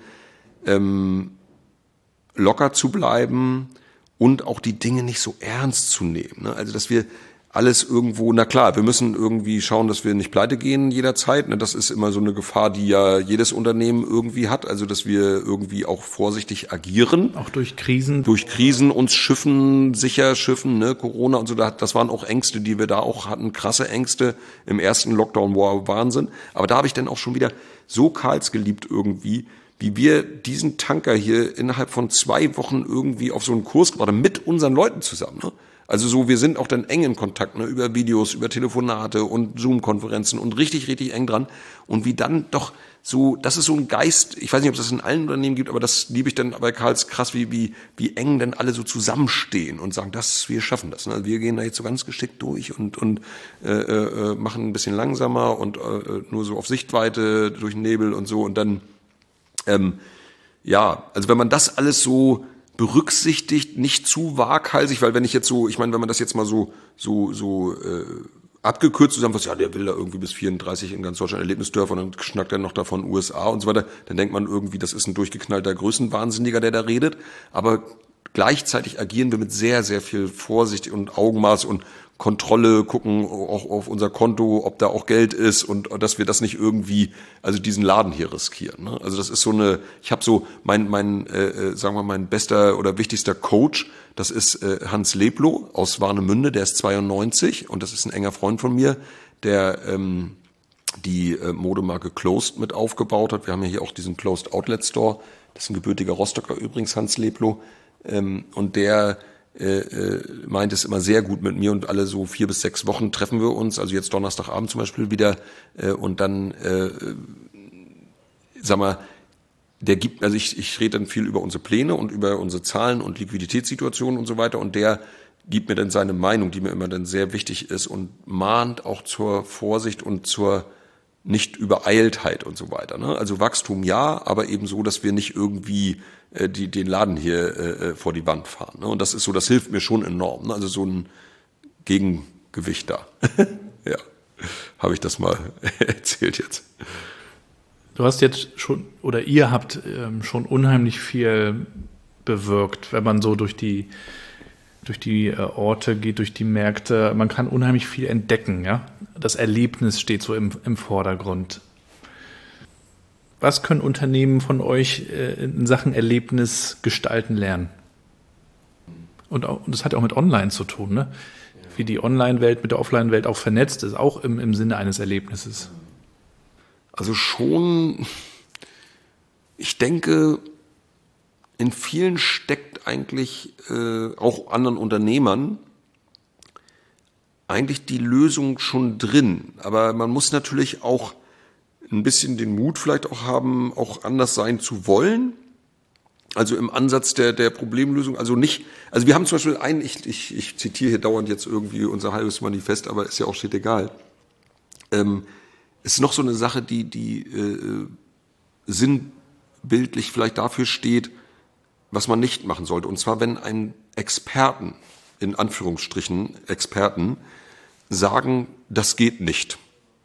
Speaker 4: locker zu bleiben und auch die Dinge nicht so ernst zu nehmen. Ne? Also dass wir alles irgendwo, na klar, wir müssen irgendwie schauen, dass wir nicht pleite gehen jederzeit. Ne? Das ist immer so eine Gefahr, die ja jedes Unternehmen irgendwie hat. Also dass wir irgendwie auch vorsichtig agieren.
Speaker 3: Auch durch Krisen.
Speaker 4: Durch Krisen uns sicher schiffen, ne? Corona und so, das waren auch Ängste, die wir da auch hatten, krasse Ängste. Im ersten Lockdown war Wahnsinn. Aber da habe ich dann auch schon wieder so Karls geliebt irgendwie, wie wir diesen Tanker hier innerhalb von 2 Wochen irgendwie auf so einen Kurs gebracht haben, mit unseren Leuten zusammen. Ne? Also so, wir sind auch dann eng in Kontakt, ne? Über Videos, über Telefonate und Zoom-Konferenzen und richtig, richtig eng dran. Und wie dann doch so, das ist so ein Geist, ich weiß nicht, ob es das in allen Unternehmen gibt, aber das liebe ich dann bei Karls krass, wie eng dann alle so zusammenstehen und sagen, wir schaffen das. Ne? Also wir gehen da jetzt so ganz geschickt durch und machen ein bisschen langsamer und nur so auf Sichtweite durch den Nebel und so und dann also wenn man das alles so berücksichtigt, nicht zu waghalsig, weil wenn ich jetzt so, ich meine, wenn man das jetzt mal so abgekürzt zusammenfasst, ja, der will da irgendwie bis 34 in ganz Deutschland Erlebnisdörfer und dann schnackt er noch davon USA und so weiter. Dann denkt man irgendwie, das ist ein durchgeknallter Größenwahnsinniger, der da redet. Aber gleichzeitig agieren wir mit sehr, sehr viel Vorsicht und Augenmaß und Kontrolle, gucken auch auf unser Konto, ob da auch Geld ist und dass wir das nicht irgendwie, also diesen Laden hier riskieren. Ne? Also das ist so eine, ich habe so sagen wir mein bester oder wichtigster Coach, das ist Hans Leblow aus Warnemünde, der ist 92 und das ist ein enger Freund von mir, der die Modemarke Closed mit aufgebaut hat. Wir haben ja hier auch diesen Closed Outlet Store, das ist ein gebürtiger Rostocker übrigens, Hans Leblow, und der meint es immer sehr gut mit mir und alle so 4 bis 6 Wochen treffen wir uns, also jetzt Donnerstagabend zum Beispiel wieder und dann, sag mal, der gibt, also ich rede dann viel über unsere Pläne und über unsere Zahlen und Liquiditätssituationen und so weiter und der gibt mir dann seine Meinung, die mir immer dann sehr wichtig ist und mahnt auch zur Vorsicht und zur Nicht-Übereiltheit und so weiter. Ne? Also Wachstum ja, aber eben so, dass wir nicht irgendwie den Laden hier vor die Wand fahren. Ne? Und das ist so, das hilft mir schon enorm. Ne? Also so ein Gegengewicht da. Ja, habe ich das mal erzählt jetzt.
Speaker 3: Du hast jetzt schon, oder ihr habt schon unheimlich viel bewirkt, wenn man so durch die Orte geht, durch die Märkte. Man kann unheimlich viel entdecken. Ja? Das Erlebnis steht so im Vordergrund. Was können Unternehmen von euch in Sachen Erlebnis gestalten lernen? Und das hat auch mit Online zu tun, ne? Wie die Online-Welt mit der Offline-Welt auch vernetzt ist, auch im Sinne eines Erlebnisses.
Speaker 4: Also schon, ich denke, in vielen steckt eigentlich auch anderen Unternehmern eigentlich die Lösung schon drin. Aber man muss natürlich auch ein bisschen den Mut vielleicht auch haben, auch anders sein zu wollen. Also im Ansatz der Problemlösung, also nicht, also wir haben zum Beispiel ich zitiere hier dauernd jetzt irgendwie unser halbes Manifest, aber ist ja auch steht egal. Ist noch so eine Sache, die sinnbildlich vielleicht dafür steht, was man nicht machen sollte. Und zwar, wenn ein Experten, in Anführungsstrichen Experten, sagen, das geht nicht.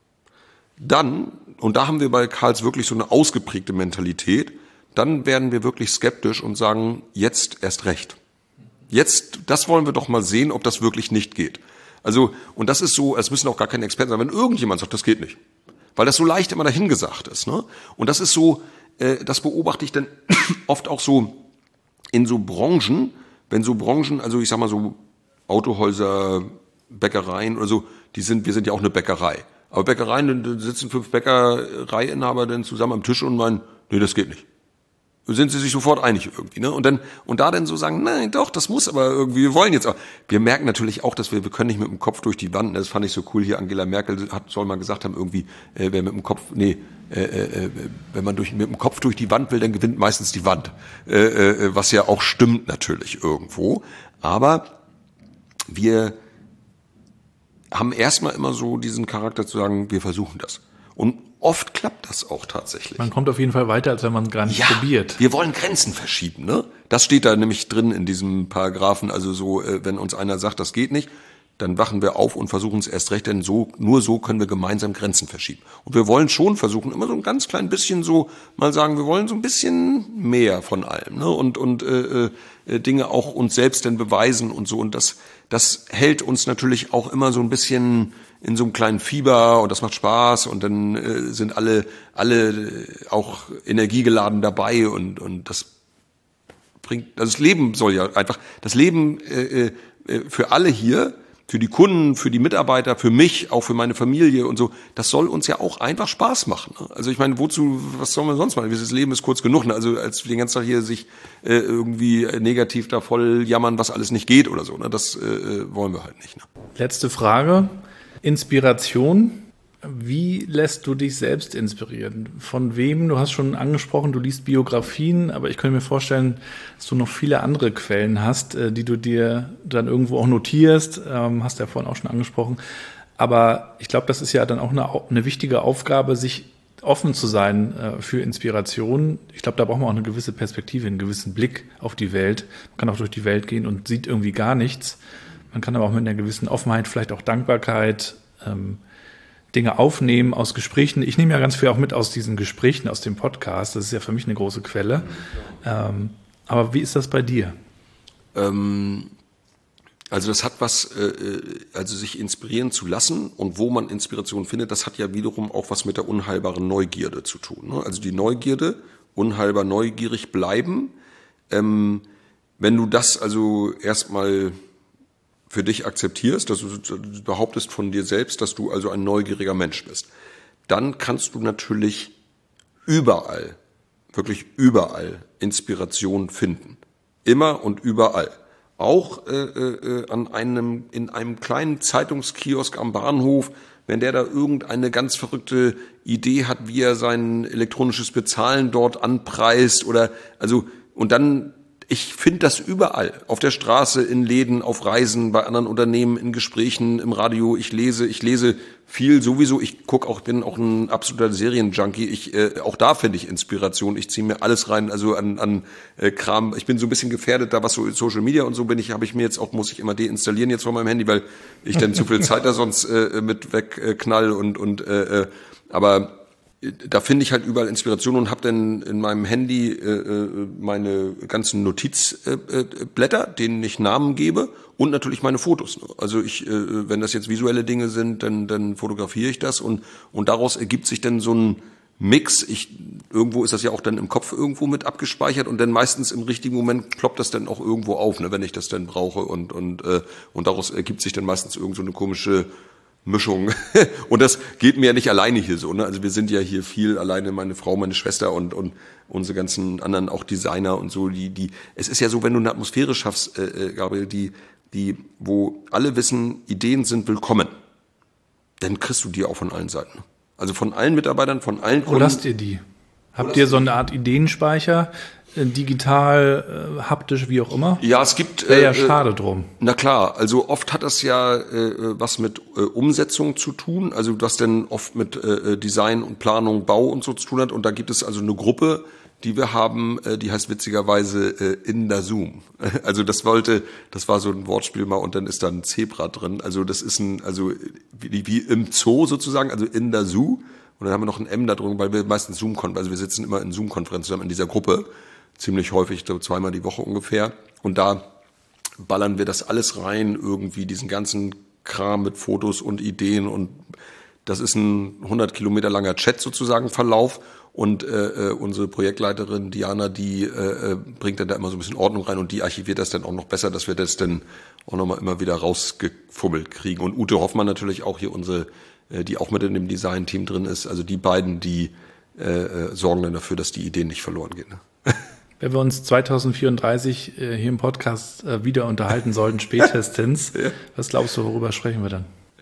Speaker 4: Dann, und da haben wir bei Karls wirklich so eine ausgeprägte Mentalität, dann werden wir wirklich skeptisch und sagen, jetzt erst recht. Jetzt, das wollen wir doch mal sehen, ob das wirklich nicht geht. Also, und das ist so, es müssen auch gar keine Experten sein, wenn irgendjemand sagt, das geht nicht. Weil das so leicht immer dahingesagt ist. Ne? Und das ist so, das beobachte ich dann oft auch so in so Branchen, wenn so Branchen, also ich sag mal so Autohäuser, Bäckereien oder so, wir sind ja auch eine Bäckerei. Aber Bäckereien, da sitzen 5 Bäckereiinhaber dann zusammen am Tisch und meinen, nee, das geht nicht. Sind sie sich sofort einig irgendwie, ne? Und da dann so sagen, nein, doch, das muss aber irgendwie, wir wollen jetzt auch. Wir merken natürlich auch, dass wir können nicht mit dem Kopf durch die Wand. Das fand ich so cool hier. Angela Merkel soll mal gesagt haben, irgendwie, wer mit dem Kopf, wenn man mit dem Kopf durch die Wand will, dann gewinnt meistens die Wand. Was ja auch stimmt natürlich irgendwo. Aber wir haben erstmal immer so diesen Charakter zu sagen, wir versuchen das. Und oft klappt das auch tatsächlich.
Speaker 3: Man kommt auf jeden Fall weiter, als wenn man es gar nicht probiert.
Speaker 4: Wir wollen Grenzen verschieben, ne? Das steht da nämlich drin in diesem Paragraphen. Also so, wenn uns einer sagt, das geht nicht, dann wachen wir auf und versuchen es erst recht, denn nur so können wir gemeinsam Grenzen verschieben. Und wir wollen schon versuchen, immer so ein ganz klein bisschen so, mal sagen, wir wollen so ein bisschen mehr von allem, ne? Und Dinge auch uns selbst denn beweisen und so. Und das hält uns natürlich auch immer so ein bisschen in so einem kleinen Fieber und das macht Spaß und dann sind alle auch energiegeladen dabei und das bringt, also das Leben soll ja einfach, das Leben für alle hier, für die Kunden, für die Mitarbeiter, für mich, auch für meine Familie und so, das soll uns ja auch einfach Spaß machen. Ne? Also ich meine, was soll man sonst machen? Das Leben ist kurz genug, ne? Also als wir den ganzen Tag hier sich irgendwie negativ da voll jammern, was alles nicht geht oder so, ne? Das wollen wir halt nicht. Ne?
Speaker 3: Letzte Frage. Inspiration. Wie lässt du dich selbst inspirieren? Von wem? Du hast schon angesprochen, du liest Biografien, aber ich könnte mir vorstellen, dass du noch viele andere Quellen hast, die du dir dann irgendwo auch notierst. Hast ja vorhin auch schon angesprochen. Aber ich glaube, das ist ja dann auch eine wichtige Aufgabe, sich offen zu sein für Inspiration. Ich glaube, da braucht man auch eine gewisse Perspektive, einen gewissen Blick auf die Welt. Man kann auch durch die Welt gehen und sieht irgendwie gar nichts. Man kann aber auch mit einer gewissen Offenheit, vielleicht auch Dankbarkeit, Dinge aufnehmen aus Gesprächen. Ich nehme ja ganz viel auch mit aus diesen Gesprächen, aus dem Podcast. Das ist ja für mich eine große Quelle. Aber wie ist das bei dir?
Speaker 4: Also das hat was, also sich inspirieren zu lassen und wo man Inspiration findet, das hat ja wiederum auch was mit der unheilbaren Neugierde zu tun. Ne? Also die Neugierde, unheilbar neugierig bleiben. Wenn du das also erstmal für dich akzeptierst, dass du behauptest von dir selbst, dass du also ein neugieriger Mensch bist, dann kannst du natürlich überall, wirklich überall Inspiration finden. Immer und überall. Auch in einem kleinen Zeitungskiosk am Bahnhof, wenn der da irgendeine ganz verrückte Idee hat, wie er sein elektronisches Bezahlen dort anpreist und dann, ich finde das überall. Auf der Straße, in Läden, auf Reisen, bei anderen Unternehmen, in Gesprächen, im Radio. Ich lese viel sowieso. Bin auch ein absoluter Serienjunkie. Auch da finde ich Inspiration. Ich ziehe mir alles rein, also an Kram. Ich bin so ein bisschen gefährdet, da was so Social Media und so muss ich immer deinstallieren jetzt von meinem Handy, weil ich dann zu viel Zeit da sonst mit wegknall aber da finde ich halt überall Inspiration und habe dann in meinem Handy meine ganzen Notizblätter, denen ich Namen gebe und natürlich meine Fotos. Also wenn das jetzt visuelle Dinge sind, dann fotografiere ich das und daraus ergibt sich dann so ein Mix. Irgendwo ist das ja auch dann im Kopf irgendwo mit abgespeichert und dann meistens im richtigen Moment ploppt das dann auch irgendwo auf, ne, wenn ich das dann brauche und daraus ergibt sich dann meistens irgend so eine komische Mischung. Und das geht mir ja nicht alleine hier so, ne? Also wir sind ja hier viel alleine, meine Frau, meine Schwester und unsere ganzen anderen, auch Designer und so, es ist ja so, wenn du eine Atmosphäre schaffst, Gabriel, wo alle wissen, Ideen sind willkommen, dann kriegst du die auch von allen Seiten. Also von allen Mitarbeitern, von allen Kunden.
Speaker 3: Wo lasst ihr die? Habt ihr so eine Art Ideenspeicher? Digital, haptisch, wie auch immer?
Speaker 4: Ja, es gibt...
Speaker 3: Wäre ja schade drum.
Speaker 4: Na klar, also oft hat das ja was mit Umsetzung zu tun, also das dann oft mit Design und Planung, Bau und so zu tun hat. Und da gibt es also eine Gruppe, die wir haben, die heißt witzigerweise in der Zoom. Also das war so ein Wortspiel mal und dann ist da ein Zebra drin. Also das ist wie im Zoo sozusagen, also in der Zoo. Und dann haben wir noch ein M da drin, weil wir meistens also wir sitzen immer in Zoom-Konferenzen zusammen in dieser Gruppe. Ziemlich häufig, so 2-mal die Woche ungefähr. Und da ballern wir das alles rein, irgendwie diesen ganzen Kram mit Fotos und Ideen. Und das ist ein 100 Kilometer langer Chat sozusagen Verlauf. Und unsere Projektleiterin Diana, die bringt dann da immer so ein bisschen Ordnung rein und die archiviert das dann auch noch besser, dass wir das dann auch nochmal immer wieder rausgefummelt kriegen. Und Ute Hoffmann natürlich auch hier die auch mit in dem Design-Team drin ist. Also die beiden, die sorgen dann dafür, dass die Ideen nicht verloren gehen. Ne?
Speaker 3: Wenn wir uns 2034 hier im Podcast wieder unterhalten sollten, spätestens, ja. Was glaubst du, worüber sprechen wir dann?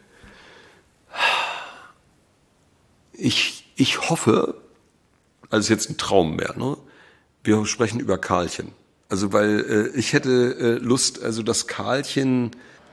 Speaker 4: Ich hoffe, also ist jetzt ein Traum mehr, ne? Wir sprechen über Karlchen. Also weil ich hätte Lust, also dass Karlchen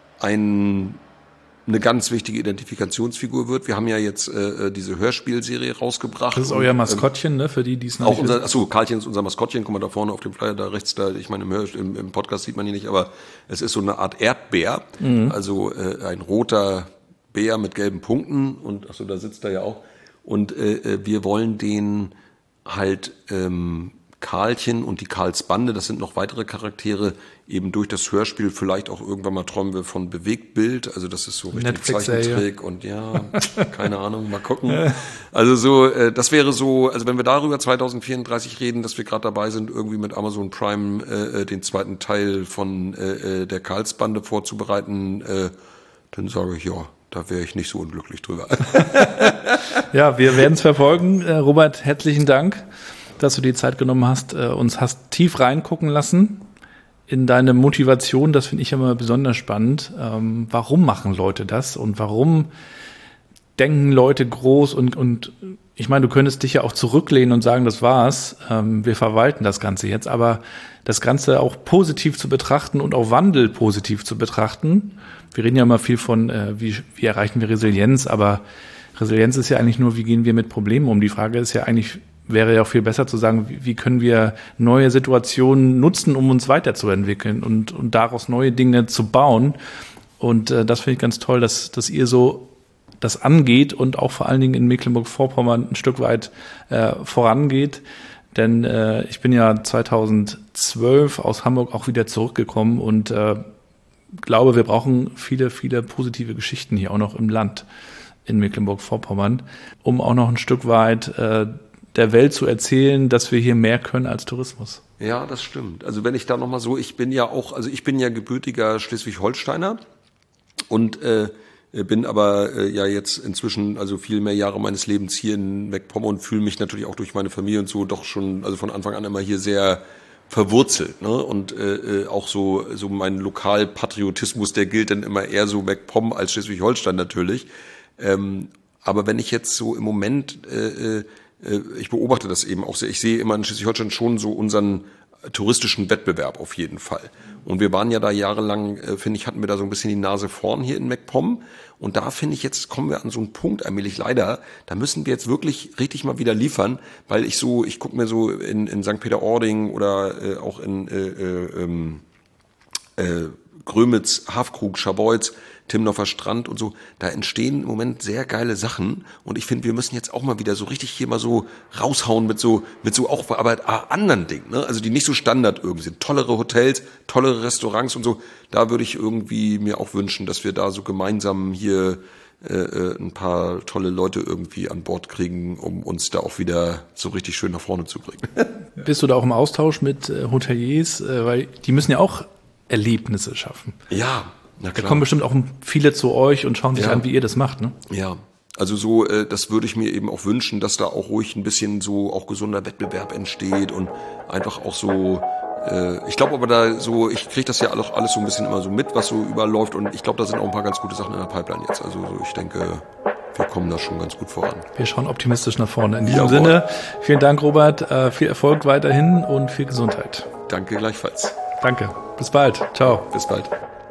Speaker 4: eine ganz wichtige Identifikationsfigur wird. Wir haben ja jetzt diese Hörspielserie rausgebracht.
Speaker 3: Das ist euer Maskottchen, ne? Für die es noch nicht wissen.
Speaker 4: Karlchen ist unser Maskottchen. Guck mal da vorne auf dem Flyer, da rechts, ich meine im Podcast sieht man ihn nicht, aber es ist so eine Art Erdbär. Also ein roter Bär mit gelben Punkten und da sitzt er ja auch. Und wir wollen den halt Karlchen und die Karlsbande, das sind noch weitere Charaktere, eben durch das Hörspiel vielleicht auch irgendwann mal träumen wir von Bewegtbild, also das ist so richtig Zeichentrick und ja, keine Ahnung, mal gucken. Also so, das wäre so, also wenn wir darüber 2034 reden, dass wir gerade dabei sind, irgendwie mit Amazon Prime den zweiten Teil von der Karlsbande vorzubereiten, dann sage ich, ja, da wäre ich nicht so unglücklich drüber.
Speaker 3: Ja, wir werden es verfolgen. Robert, herzlichen Dank, dass du die Zeit genommen hast, uns hast tief reingucken lassen in deine Motivation. Das finde ich immer besonders spannend. Warum machen Leute das und warum denken Leute groß und ich meine, du könntest dich ja auch zurücklehnen und sagen, das war's. Wir verwalten das Ganze jetzt, aber das Ganze auch positiv zu betrachten und auch Wandel positiv zu betrachten. Wir reden ja immer viel von, wie erreichen wir Resilienz, aber Resilienz ist ja eigentlich nur, wie gehen wir mit Problemen um. Die Frage ist ja eigentlich, wäre ja auch viel besser zu sagen, wie können wir neue Situationen nutzen, um uns weiterzuentwickeln und daraus neue Dinge zu bauen. Und das finde ich ganz toll, dass ihr so das angeht und auch vor allen Dingen in Mecklenburg-Vorpommern ein Stück weit vorangeht. Denn ich bin ja 2012 aus Hamburg auch wieder zurückgekommen und glaube, wir brauchen viele, viele positive Geschichten hier auch noch im Land in Mecklenburg-Vorpommern, um auch noch ein Stück weit der Welt zu erzählen, dass wir hier mehr können als Tourismus.
Speaker 4: Ja, das stimmt. Also wenn ich da nochmal so, ich bin ja gebürtiger Schleswig-Holsteiner und bin aber ja jetzt inzwischen also viel mehr Jahre meines Lebens hier in Meckpommern und fühle mich natürlich auch durch meine Familie und so doch schon, also von Anfang an immer hier sehr verwurzelt, ne? Und auch so mein Lokalpatriotismus, der gilt dann immer eher so Meckpomm als Schleswig-Holstein natürlich. Aber wenn ich jetzt so im Moment, ich beobachte das eben auch sehr, ich sehe immer in Schleswig-Holstein schon so unseren touristischen Wettbewerb auf jeden Fall. Und wir waren ja da jahrelang, finde ich, hatten wir da so ein bisschen die Nase vorn hier in Meckpomm. Und da finde ich, jetzt kommen wir an so einen Punkt, allmählich leider, da müssen wir jetzt wirklich richtig mal wieder liefern, weil ich gucke mir so in St. Peter-Ording oder auch in Grömitz, Hafkrug, Scharbeutz, Timmendorfer Strand und so, da entstehen im Moment sehr geile Sachen und ich finde, wir müssen jetzt auch mal wieder so richtig hier mal so raushauen mit so auch aber anderen Dingen, ne? Also die nicht so Standard irgendwie sind. Tollere Hotels, tollere Restaurants und so. Da würde ich irgendwie mir auch wünschen, dass wir da so gemeinsam hier ein paar tolle Leute irgendwie an Bord kriegen, um uns da auch wieder so richtig schön nach vorne zu bringen.
Speaker 3: Bist du da auch im Austausch mit Hoteliers? Weil die müssen ja auch Erlebnisse schaffen.
Speaker 4: Ja, na klar.
Speaker 3: Da kommen bestimmt auch viele zu euch und schauen sich an, wie ihr das macht, ne?
Speaker 4: Ja, also so, das würde ich mir eben auch wünschen, dass da auch ruhig ein bisschen so auch gesunder Wettbewerb entsteht und einfach auch so, ich glaube aber ich kriege das ja alles so ein bisschen immer so mit, was so überläuft und ich glaube, da sind auch ein paar ganz gute Sachen in der Pipeline jetzt. Also so, ich denke, wir kommen da schon ganz gut voran.
Speaker 3: Wir schauen optimistisch nach vorne. In diesem Sinne, vielen Dank, Robert, viel Erfolg weiterhin und viel Gesundheit.
Speaker 4: Danke gleichfalls.
Speaker 3: Danke. Bis bald. Ciao.
Speaker 4: Bis bald.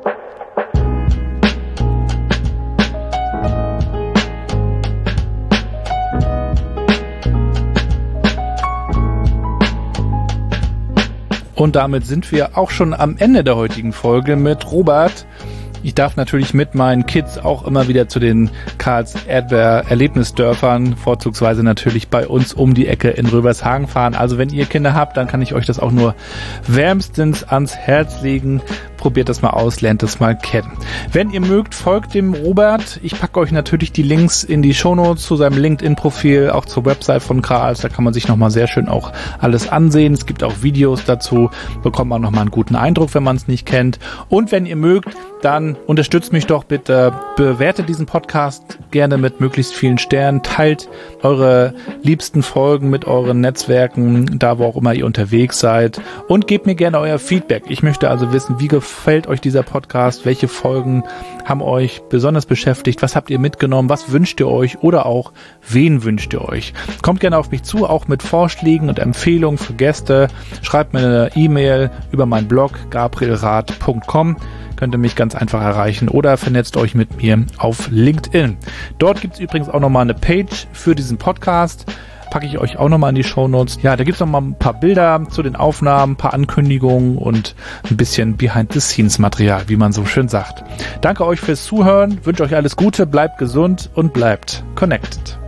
Speaker 3: Und damit sind wir auch schon am Ende der heutigen Folge mit Robert. Ich darf natürlich mit meinen Kids auch immer wieder zu den Karls-Erdbeer-Erlebnisdörfern, vorzugsweise natürlich bei uns um die Ecke in Röbershagen fahren. Also wenn ihr Kinder habt, dann kann ich euch das auch nur wärmstens ans Herz legen. Probiert das mal aus, lernt das mal kennen. Wenn ihr mögt, folgt dem Robert. Ich packe euch natürlich die Links in die Shownotes zu seinem LinkedIn-Profil, auch zur Website von Karls. Da kann man sich nochmal sehr schön auch alles ansehen. Es gibt auch Videos dazu, bekommt man nochmal einen guten Eindruck, wenn man es nicht kennt. Und wenn ihr mögt, dann unterstützt mich doch bitte, bewertet diesen Podcast gerne mit möglichst vielen Sternen, teilt eure liebsten Folgen mit euren Netzwerken, da wo auch immer ihr unterwegs seid und gebt mir gerne euer Feedback. Ich möchte also wissen, wie gefällt euch dieser Podcast, welche Folgen haben euch besonders beschäftigt, was habt ihr mitgenommen, was wünscht ihr euch oder auch wen wünscht ihr euch. Kommt gerne auf mich zu, auch mit Vorschlägen und Empfehlungen für Gäste, schreibt mir eine E-Mail über meinen Blog gabrielrath.com. Könnt ihr mich ganz einfach erreichen oder vernetzt euch mit mir auf LinkedIn. Dort gibt es übrigens auch nochmal eine Page für diesen Podcast. Packe ich euch auch nochmal in die Shownotes. Ja, da gibt es nochmal ein paar Bilder zu den Aufnahmen, ein paar Ankündigungen und ein bisschen Behind-the-Scenes-Material, wie man so schön sagt. Danke euch fürs Zuhören, wünsche euch alles Gute, bleibt gesund und bleibt connected.